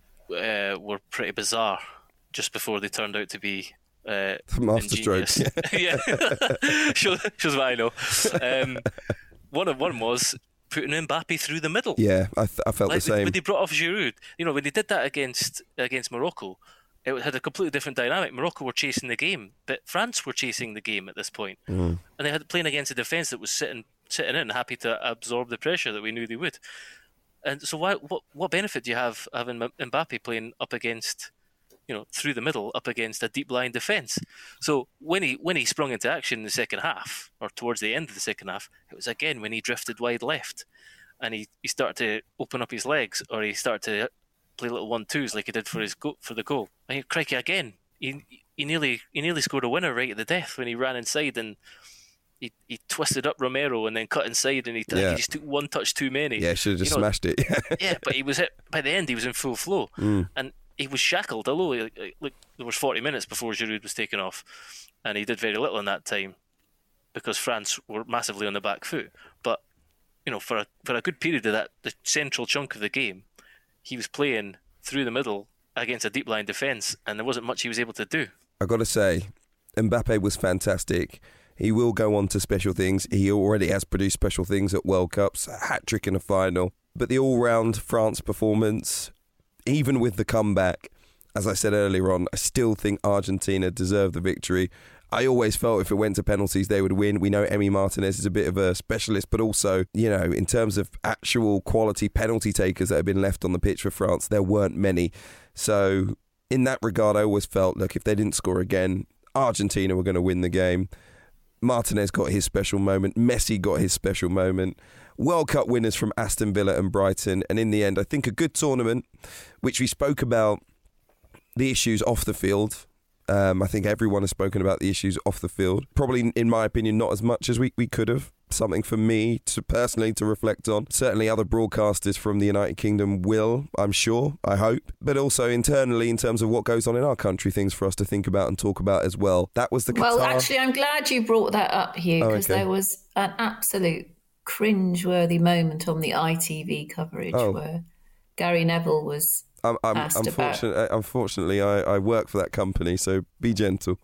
uh, were pretty bizarre just before they turned out to be uh, masterstrokes. Yeah, yeah. shows, shows what I know. Um, one of one was putting Mbappe through the middle. Yeah, I, th- I felt like the same. When they brought off Giroud, you know, when they did that against against Morocco, it had a completely different dynamic. Morocco were chasing the game, but France were chasing the game at this point. Mm. And they had playing against a defence that was sitting sitting in, happy to absorb the pressure that we knew they would. And so why, what what benefit do you have having Mbappe playing up against, you know, through the middle, up against a deep line defence? So when he when he sprung into action in the second half, or towards the end of the second half, it was again when he drifted wide left. And he, he started to open up his legs, or he started to play little one-twos like he did for his go- for the goal. And he, crikey, again, he he nearly he nearly scored a winner right at the death when he ran inside and he, he twisted up Romero and then cut inside, and he, yeah. he just took one touch too many. Yeah, should have just you know, smashed it. Yeah, but he was hit, by the end he was in full flow, mm. and he was shackled. Although like, like, there was forty minutes before Giroud was taken off, and he did very little in that time because France were massively on the back foot. But you know, for a for a good period of that, the central chunk of the game, he was playing through the middle against a deep line defence, and there wasn't much he was able to do. I've got to say, Mbappe was fantastic. He will go on to special things. He already has produced special things at World Cups, a hat-trick in a final. But the all-round France performance, even with the comeback, as I said earlier on, I still think Argentina deserved the victory. I always felt if it went to penalties, they would win. We know Emi Martinez is a bit of a specialist, but also, you know, in terms of actual quality penalty takers that have been left on the pitch for France, there weren't many. So in that regard, I always felt, look, if they didn't score again, Argentina were going to win the game. Martinez got his special moment. Messi got his special moment. World Cup winners from Aston Villa and Brighton. And in the end, I think a good tournament, which we spoke about the issues off the field. Um, I think everyone has spoken about the issues off the field. Probably, in my opinion, not as much as we, we could have. Something for me to personally to reflect on. Certainly other broadcasters from the United Kingdom will, I'm sure, I hope. But also internally, in terms of what goes on in our country, things for us to think about and talk about as well. That was the Qatar... Well, actually, I'm glad you brought that up, Hugh, because oh, okay. there was an absolute cringe-worthy moment on the I T V coverage oh. where Gary Neville was I'm, I'm, asked unfortunately, about... Unfortunately, I, I work for that company, so be gentle.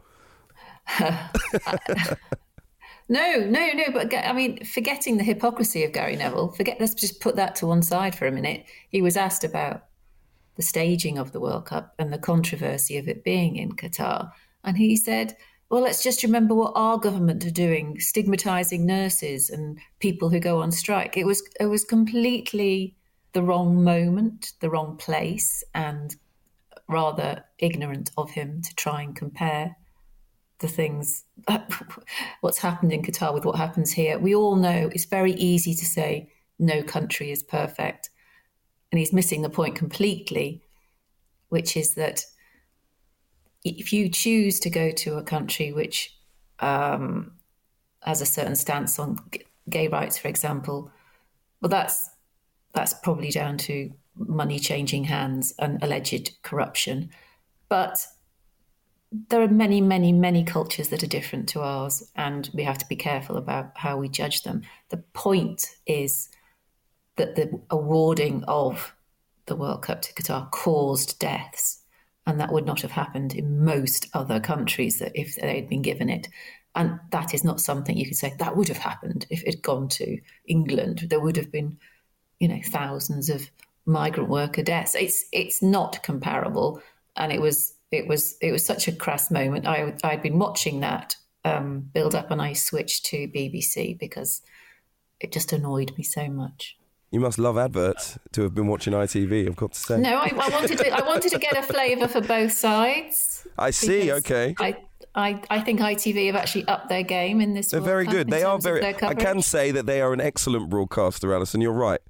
No, no, no. But I mean, forgetting the hypocrisy of Gary Neville, forget. Let's just put that to one side for a minute. He was asked about the staging of the World Cup and the controversy of it being in Qatar, and he said, "Well, let's just remember what our government are doing, stigmatising nurses and people who go on strike." It was, it was completely the wrong moment, the wrong place, and rather ignorant of him to try and compare the things, what's happened in Qatar with what happens here. We all know it's very easy to say no country is perfect. And he's missing the point completely, which is that if you choose to go to a country which um, has a certain stance on g- gay rights, for example, well, that's that's probably down to money changing hands and alleged corruption. But there are many, many, many cultures that are different to ours, and we have to be careful about how we judge them. The point is that the awarding of the World Cup to Qatar caused deaths, and that would not have happened in most other countries that if they'd been given it. And that is not something you could say that would have happened if it had gone to England. There would have been, you know, thousands of migrant worker deaths. It's it's not comparable, and it was. It was it was such a crass moment. I, I'd been watching that um, build up and I switched to B B C because it just annoyed me so much. You must love adverts to have been watching I T V, I've got to say. No, I, I wanted to I wanted to get a flavour for both sides. I see, okay. I, I, I think I T V have actually upped their game in this They're World very Cup good. They are very... I can say that they are an excellent broadcaster, Alison, you're right.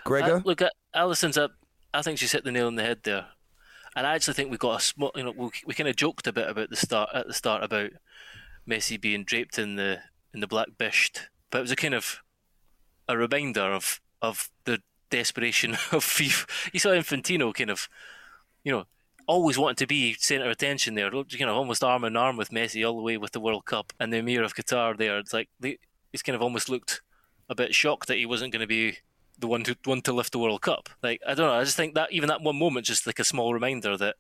Gregor? Uh, look, at Alison's up. I think she's hit the nail on the head there. And I actually think we got a small, you know, we, we kind of joked a bit about the start at the start about Messi being draped in the in the black bisht, but it was a kind of a reminder of of the desperation of FIFA. You saw Infantino kind of, you know, always wanting to be centre of attention there, you know, almost arm in arm with Messi all the way with the World Cup and the Emir of Qatar there. It's like they, he's kind of almost looked a bit shocked that he wasn't going to be the one to one to lift the World Cup. Like, I don't know, I just think that even that one moment, just like a small reminder that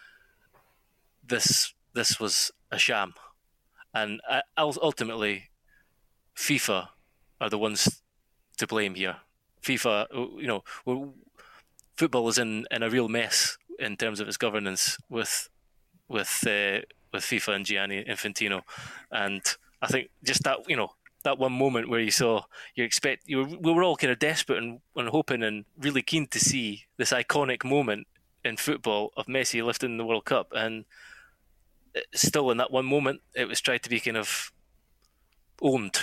this this was a sham, and uh, ultimately FIFA are the ones to blame here. FIFA, you know, football is in, in a real mess in terms of its governance with with uh, with FIFA and Gianni Infantino, and I think just that, you know, that one moment where you saw, you expect, you were, we were all kind of desperate and, and hoping and really keen to see this iconic moment in football of Messi lifting the World Cup, and still in that one moment it was tried to be kind of owned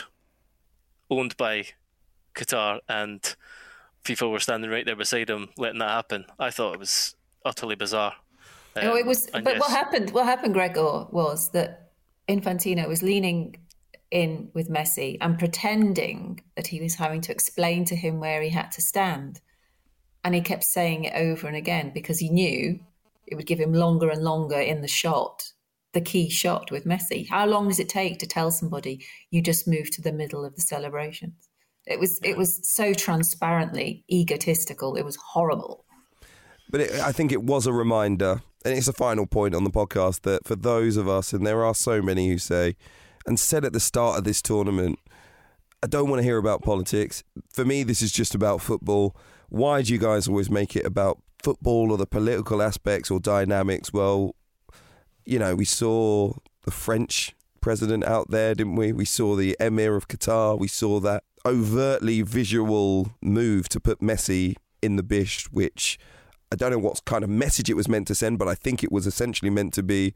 owned by Qatar, and FIFA were standing right there beside him letting that happen. I thought it was utterly bizarre. Um, oh, it was. But yes. what happened? What happened, Gregor, was that Infantino was leaning in with Messi and pretending that he was having to explain to him where he had to stand, and he kept saying it over and again because he knew it would give him longer and longer in the shot, the key shot with Messi. How long does it take to tell somebody you just moved to the middle of the celebrations? It was it was so transparently egotistical. It was horrible. But it, I think it was a reminder, and it's a final point on the podcast, that for those of us, and there are so many who say, and said at the start of this tournament, I don't want to hear about politics. For me, this is just about football. Why do you guys always make it about football or the political aspects or dynamics? Well, you know, we saw the French president out there, didn't we? We saw the Emir of Qatar. We saw that overtly visual move to put Messi in the bish, which I don't know what kind of message it was meant to send, but I think it was essentially meant to be,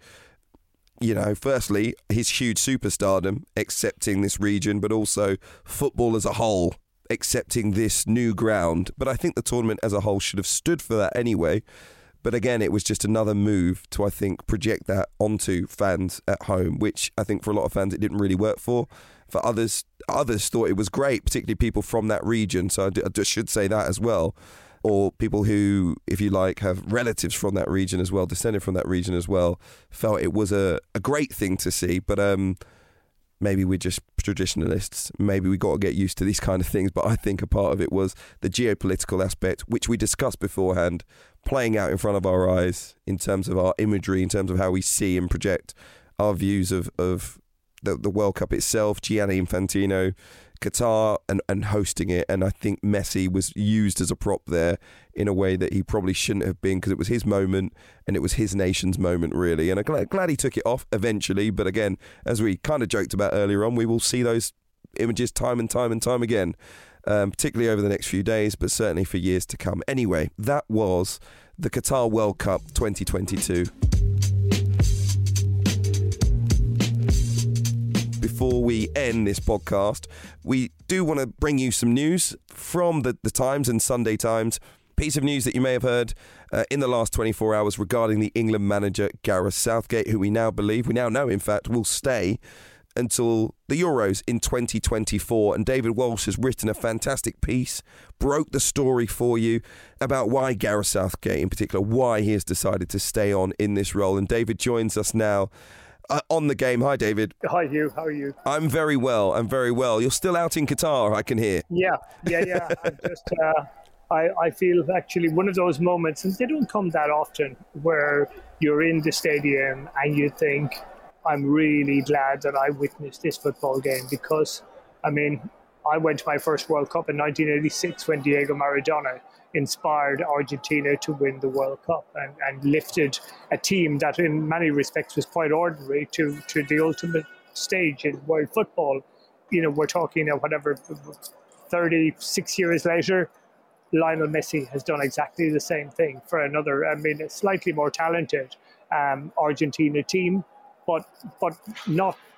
you know, firstly, his huge superstardom, accepting this region, but also football as a whole, accepting this new ground. But I think the tournament as a whole should have stood for that anyway. But again, it was just another move to, I think, project that onto fans at home, which I think for a lot of fans it didn't really work for. For others, others thought it was great, particularly people from that region. So I, d- I just should say that as well. Or people who, if you like, have relatives from that region as well, descended from that region as well, felt it was a, a great thing to see. But um, maybe we're just traditionalists. Maybe we got to get used to these kind of things. But I think a part of it was the geopolitical aspect, which we discussed beforehand, playing out in front of our eyes in terms of our imagery, in terms of how we see and project our views of, of the, the World Cup itself, Gianni Infantino, Qatar, and, and hosting it. And I think Messi was used as a prop there in a way that he probably shouldn't have been, because it was his moment and it was his nation's moment, really. And I'm glad, glad he took it off eventually. But again, as we kind of joked about earlier on, we will see those images time and time and time again, um, particularly over the next few days, but certainly for years to come. Anyway, that was the Qatar World Cup twenty twenty-two. Before we end this podcast, we do want to bring you some news from the, the Times and Sunday Times. Piece of news that you may have heard uh, in the last twenty-four hours regarding the England manager Gareth Southgate, who we now believe, we now know in fact, will stay until the Euros in twenty twenty-four. And David Walsh has written a fantastic piece, broke the story for you about why Gareth Southgate in particular, why he has decided to stay on in this role. And David joins us now Uh, on the game. Hi, David. Hi, Hugh. How are you? I'm very well. I'm very well. You're still out in Qatar, I can hear. Yeah, yeah, yeah. I'm just, uh, I, I feel actually one of those moments, and they don't come that often, where you're in the stadium and you think, I'm really glad that I witnessed this football game, because, I mean, I went to my first World Cup in nineteen eighty-six when Diego Maradona inspired Argentina to win the World Cup and, and lifted a team that in many respects was quite ordinary to, to the ultimate stage in world football. You know, we're talking of whatever, thirty-six years later, Lionel Messi has done exactly the same thing for another, I mean, a slightly more talented um, Argentina team, but but not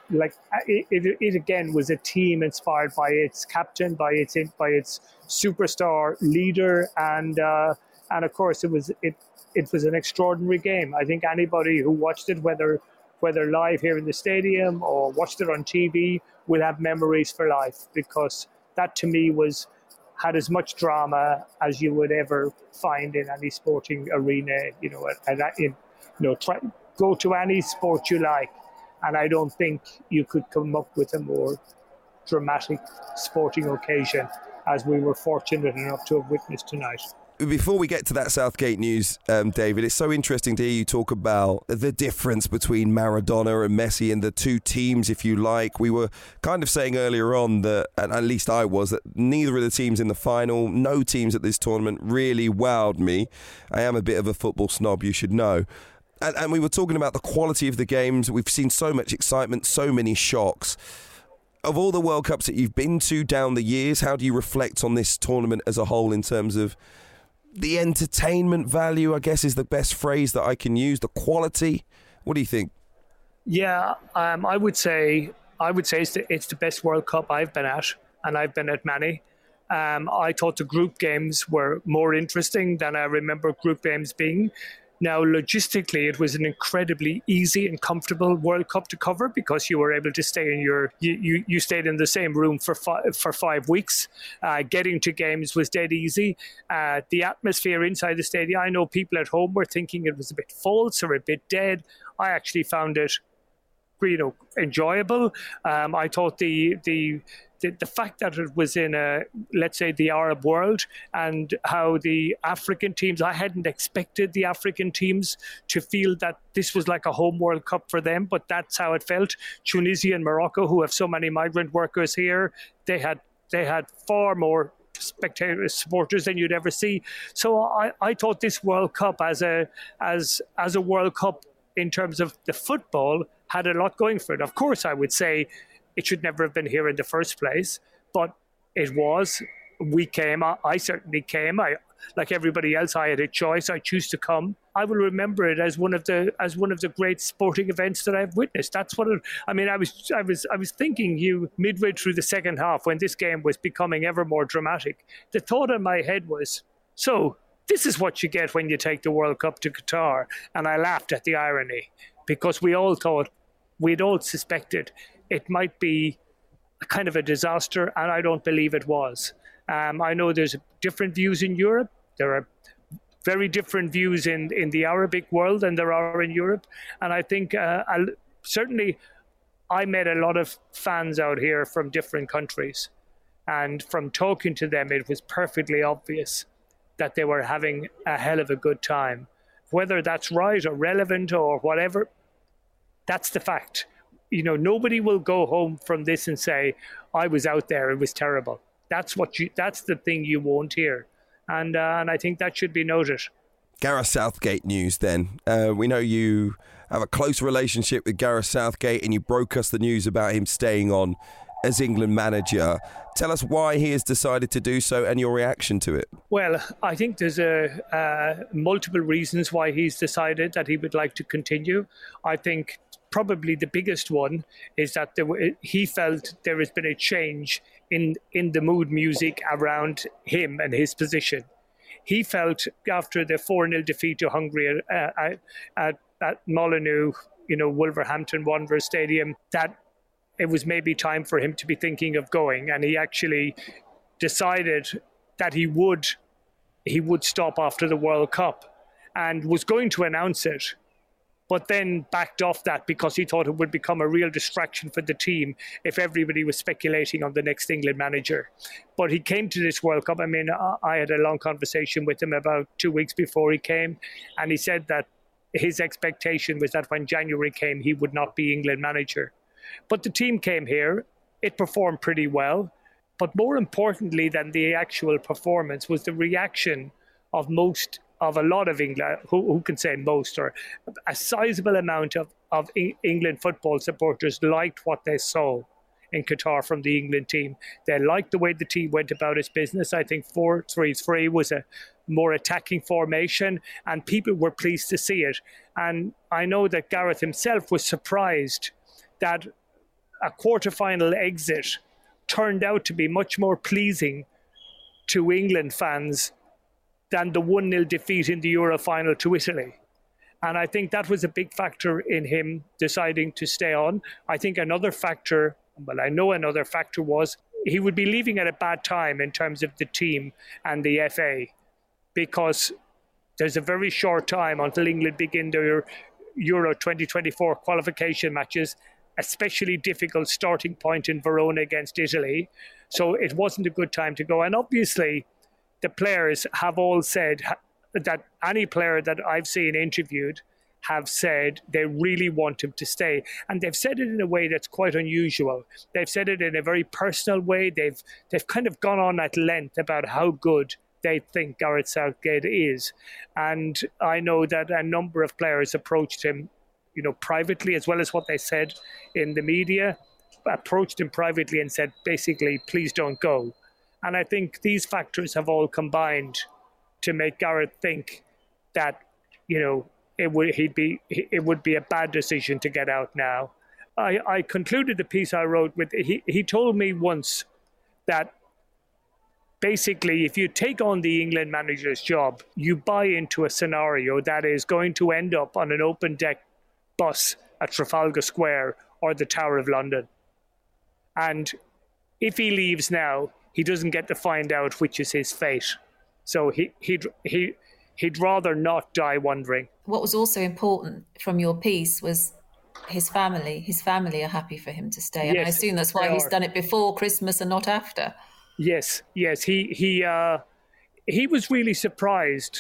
like it, it, it again was a team inspired by its captain, by its by its superstar leader, and uh, and of course it was it it was an extraordinary game. I think anybody who watched it, whether whether live here in the stadium or watched it on T V, will have memories for life, because that to me was had as much drama as you would ever find in any sporting arena. You know, and in, you know, try, go to any sport you like, and I don't think you could come up with a more dramatic sporting occasion as we were fortunate enough to have witnessed tonight. Before we get to that Southgate news, um, David, it's so interesting to hear you talk about the difference between Maradona and Messi and the two teams, if you like. We were kind of saying earlier on that, and at least I was, that neither of the teams in the final, no teams at this tournament really wowed me. I am a bit of a football snob, you should know. And, and we were talking about the quality of the games. We've seen so much excitement, so many shocks. Of all the World Cups that you've been to down the years, how do you reflect on this tournament as a whole in terms of the entertainment value, I guess is the best phrase that I can use, the quality? What do you think? Yeah, um, I would say I would say it's the, it's the best World Cup I've been at, and I've been at many. Um, I thought the group games were more interesting than I remember group games being. Now, logistically, it was an incredibly easy and comfortable World Cup to cover, because you were able to stay in your, you, you, you stayed in the same room for five, for five weeks. Uh, getting to games was dead easy. Uh, the atmosphere inside the stadium, I know people at home were thinking it was a bit false or a bit dead. I actually found it, you know, enjoyable. Um, I thought the, the the the fact that it was in a, let's say, the Arab world, and how the African teams, I hadn't expected the African teams to feel that this was like a home World Cup for them, but that's how it felt. Tunisia and Morocco, who have so many migrant workers here, they had they had far more spectators, supporters than you'd ever see. So I, I thought this World Cup as a as as a World Cup in terms of the football had a lot going for it. Of course, I would say it should never have been here in the first place, but it was. We came. I, I certainly came. I, like everybody else, I had a choice. I choose to come. I will remember it as one of the as one of the great sporting events that I've witnessed. That's what it, I mean. I was I was I was thinking you midway through the second half, when this game was becoming ever more dramatic. The thought in my head was, so this is what you get when you take the World Cup to Qatar. And I laughed at the irony, because we all thought, we'd all suspected it might be a kind of a disaster, and I don't believe it was. Um, I know there's different views in Europe. There are very different views in, in the Arabic world than there are in Europe. And I think uh, I'll, certainly I met a lot of fans out here from different countries. And from talking to them, it was perfectly obvious that they were having a hell of a good time. Whether that's right or relevant or whatever, that's the fact. You know, nobody will go home from this and say, I was out there, it was terrible. That's what you. That's the thing you won't hear. And uh, and I think that should be noted. Gareth Southgate news then. Uh, we know you have a close relationship with Gareth Southgate, and you broke us the news about him staying on as England manager. Tell us why he has decided to do so and your reaction to it. Well, I think there's a, uh, multiple reasons why he's decided that he would like to continue. I think probably the biggest one is that there were, he felt there has been a change in, in the mood music around him and his position. He felt after the four nil defeat to Hungary at, at, at, at Molineux, you know, Wolverhampton Wanderers Stadium, that it was maybe time for him to be thinking of going, and he actually decided that he would he would stop after the World Cup, and was going to announce it, but then backed off that because he thought it would become a real distraction for the team if everybody was speculating on the next England manager. But he came to this World Cup. I mean, I had a long conversation with him about two weeks before he came, and he said that his expectation was that when January came, he would not be England manager. But the team came here, it performed pretty well. But more importantly than the actual performance was the reaction of most, of a lot of England, who, who can say most, or a sizable amount of, of England football supporters liked what they saw in Qatar from the England team. They liked the way the team went about its business. I think four three three was a more attacking formation, and people were pleased to see it. And I know that Gareth himself was surprised that a quarter-final exit turned out to be much more pleasing to England fans than the one nil defeat in the Euro final to Italy. And I think that was a big factor in him deciding to stay on. I think another factor, well, I know another factor was he would be leaving at a bad time in terms of the team and the F A, because there's a very short time until England begin their Euro twenty twenty-four qualification matches, especially difficult starting point in Verona against Italy. So it wasn't a good time to go. And obviously, the players have all said that any player that I've seen interviewed have said they really want him to stay. And they've said it in a way that's quite unusual. They've said it in a very personal way. They've they've kind of gone on at length about how good they think Gareth Southgate is. And I know that a number of players approached him, you know, privately, as well as what they said in the media, approached him privately and said, basically, please don't go. And I think these factors have all combined to make Gareth think that, you know, it would he'd be it would be a bad decision to get out now. I, I concluded the piece I wrote with, he, he told me once that basically, if you take on the England manager's job, you buy into a scenario that is going to end up on an open deck bus at Trafalgar Square or the Tower of London. And if he leaves now, he doesn't get to find out which is his fate. So he, he'd, he, he'd rather not die wondering. What was also important from your piece was his family. His family are happy for him to stay. And yes, I assume that's why he's done it before Christmas and not after. Yes, yes. He he uh, he was really surprised,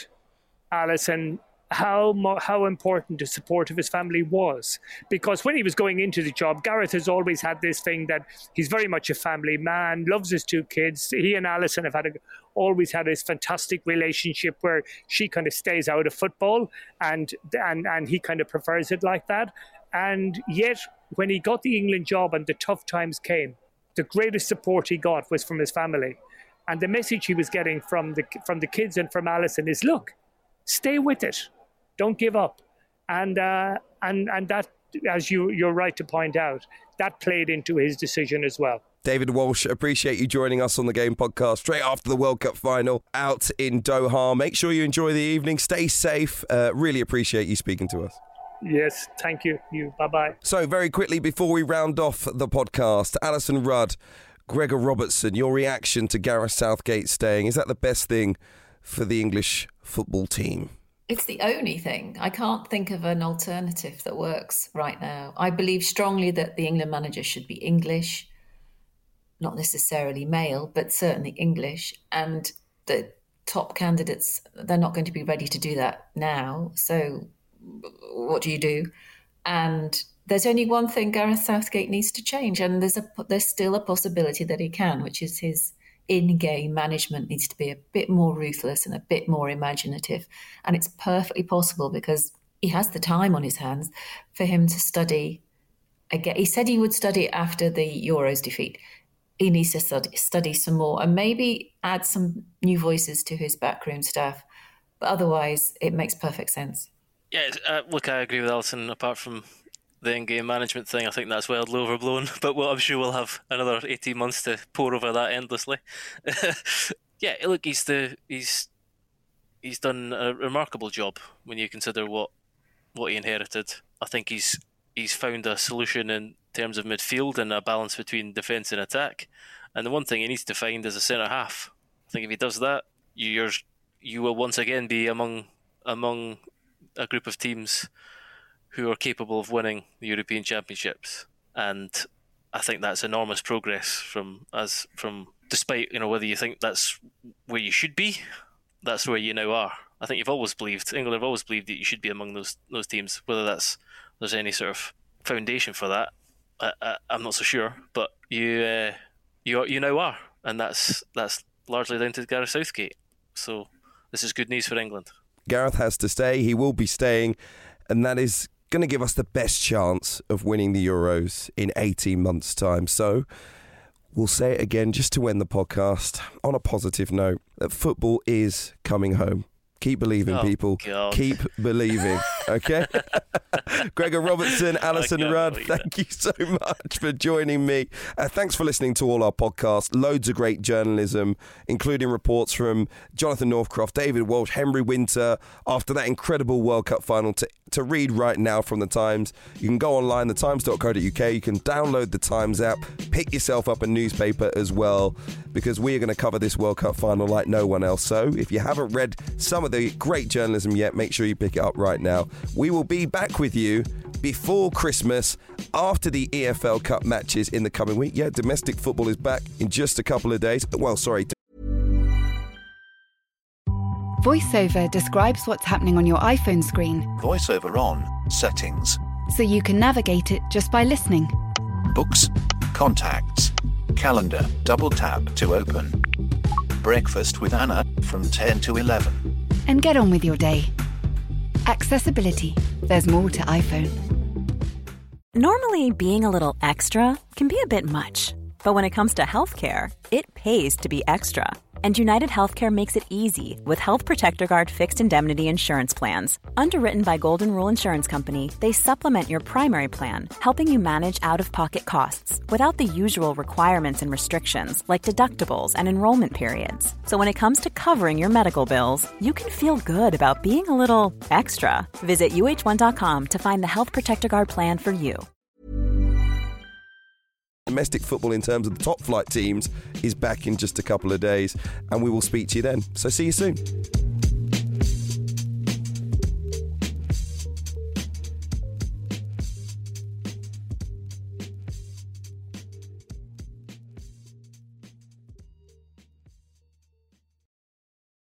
Alison, how mo- how important the support of his family was. Because when he was going into the job, Gareth has always had this thing that he's very much a family man, loves his two kids. He and Alison have had a, always had this fantastic relationship where she kind of stays out of football and and and he kind of prefers it like that. And yet, when he got the England job and the tough times came, the greatest support he got was from his family. And the message he was getting from the from the kids and from Alison is, look, stay with it. Don't give up. And uh, and and that, as you, you're right to point out, that played into his decision as well. David Walsh, appreciate you joining us on the Game Podcast straight after the World Cup final out in Doha. Make sure you enjoy the evening. Stay safe. Uh, really appreciate you speaking to us. Yes, thank you. You. Bye-bye. So very quickly before we round off the podcast, Alison Rudd, Gregor Robertson, your reaction to Gareth Southgate staying, is that the best thing for the English football team? It's the only thing. I can't think of an alternative that works right now. I believe strongly that the England manager should be English, not necessarily male, but certainly English. And the top candidates, they're not going to be ready to do that now. So what do you do? And there's only one thing Gareth Southgate needs to change, and there's a there's still a possibility that he can, which is his in-game management needs to be a bit more ruthless and a bit more imaginative. And it's perfectly possible because he has the time on his hands for him to study again. He said he would study after the Euros defeat. He needs to study, study some more and maybe add some new voices to his backroom staff. But otherwise, it makes perfect sense. Yeah, uh, look, I agree with Alison. Apart from the in-game management thing, I think that's wildly overblown. But well, I'm sure we'll have another eighteen months to pour over that endlessly. Yeah, look, he's the he's he's done a remarkable job when you consider what what he inherited. I think he's he's found a solution in terms of midfield and a balance between defence and attack. And the one thing he needs to find is a centre half. I think if he does that, you're you will once again be among among a group of teams who are capable of winning the European Championships. And I think that's enormous progress from as from despite, you know, whether you think that's where you should be, that's where you now are. I think you've always believed, England have always believed that you should be among those those teams. Whether that's there's any sort of foundation for that, I, I, I'm not so sure. But you uh, you are, you now are, and that's that's largely down to Gareth Southgate. So this is good news for England. Gareth has to stay. He will be staying, and that is going to give us the best chance of winning the Euros in eighteen months' time. So we'll say it again just to end the podcast on a positive note, that football is coming home. Keep believing, oh, people. God. Keep believing. Okay? Gregor Robertson, Alison Rudd, thank that. you so much for joining me. Uh, thanks for listening to all our podcasts. Loads of great journalism, including reports from Jonathan Northcroft, David Walsh, Henry Winter, after that incredible World Cup final to, to read right now from The Times. You can go online, the times dot co dot uk. You can download the Times app, pick yourself up a newspaper as well, because we are going to cover this World Cup final like no one else. So if you haven't read some of the great journalism yet, make sure you pick it up right now. We will be back with you before Christmas, after the E F L Cup matches in the coming week. Yeah, domestic football is back in just a couple of days. Well, sorry. VoiceOver describes what's happening on your iPhone screen. VoiceOver on, settings. So you can navigate it just by listening. Books, contacts, calendar, double tap to open. Breakfast with Anna from ten to eleven. And get on with your day. Accessibility. There's more to iPhone. Normally, being a little extra can be a bit much. But when it comes to healthcare, it pays to be extra. And United Healthcare makes it easy with Health Protector Guard fixed indemnity insurance plans. Underwritten by Golden Rule Insurance Company, they supplement your primary plan, helping you manage out-of-pocket costs without the usual requirements and restrictions like deductibles and enrollment periods. So when it comes to covering your medical bills, you can feel good about being a little extra. Visit U H one dot com to find the Health Protector Guard plan for you. Domestic football in terms of the top flight teams is back in just a couple of days, and we will speak to you then. So see you soon.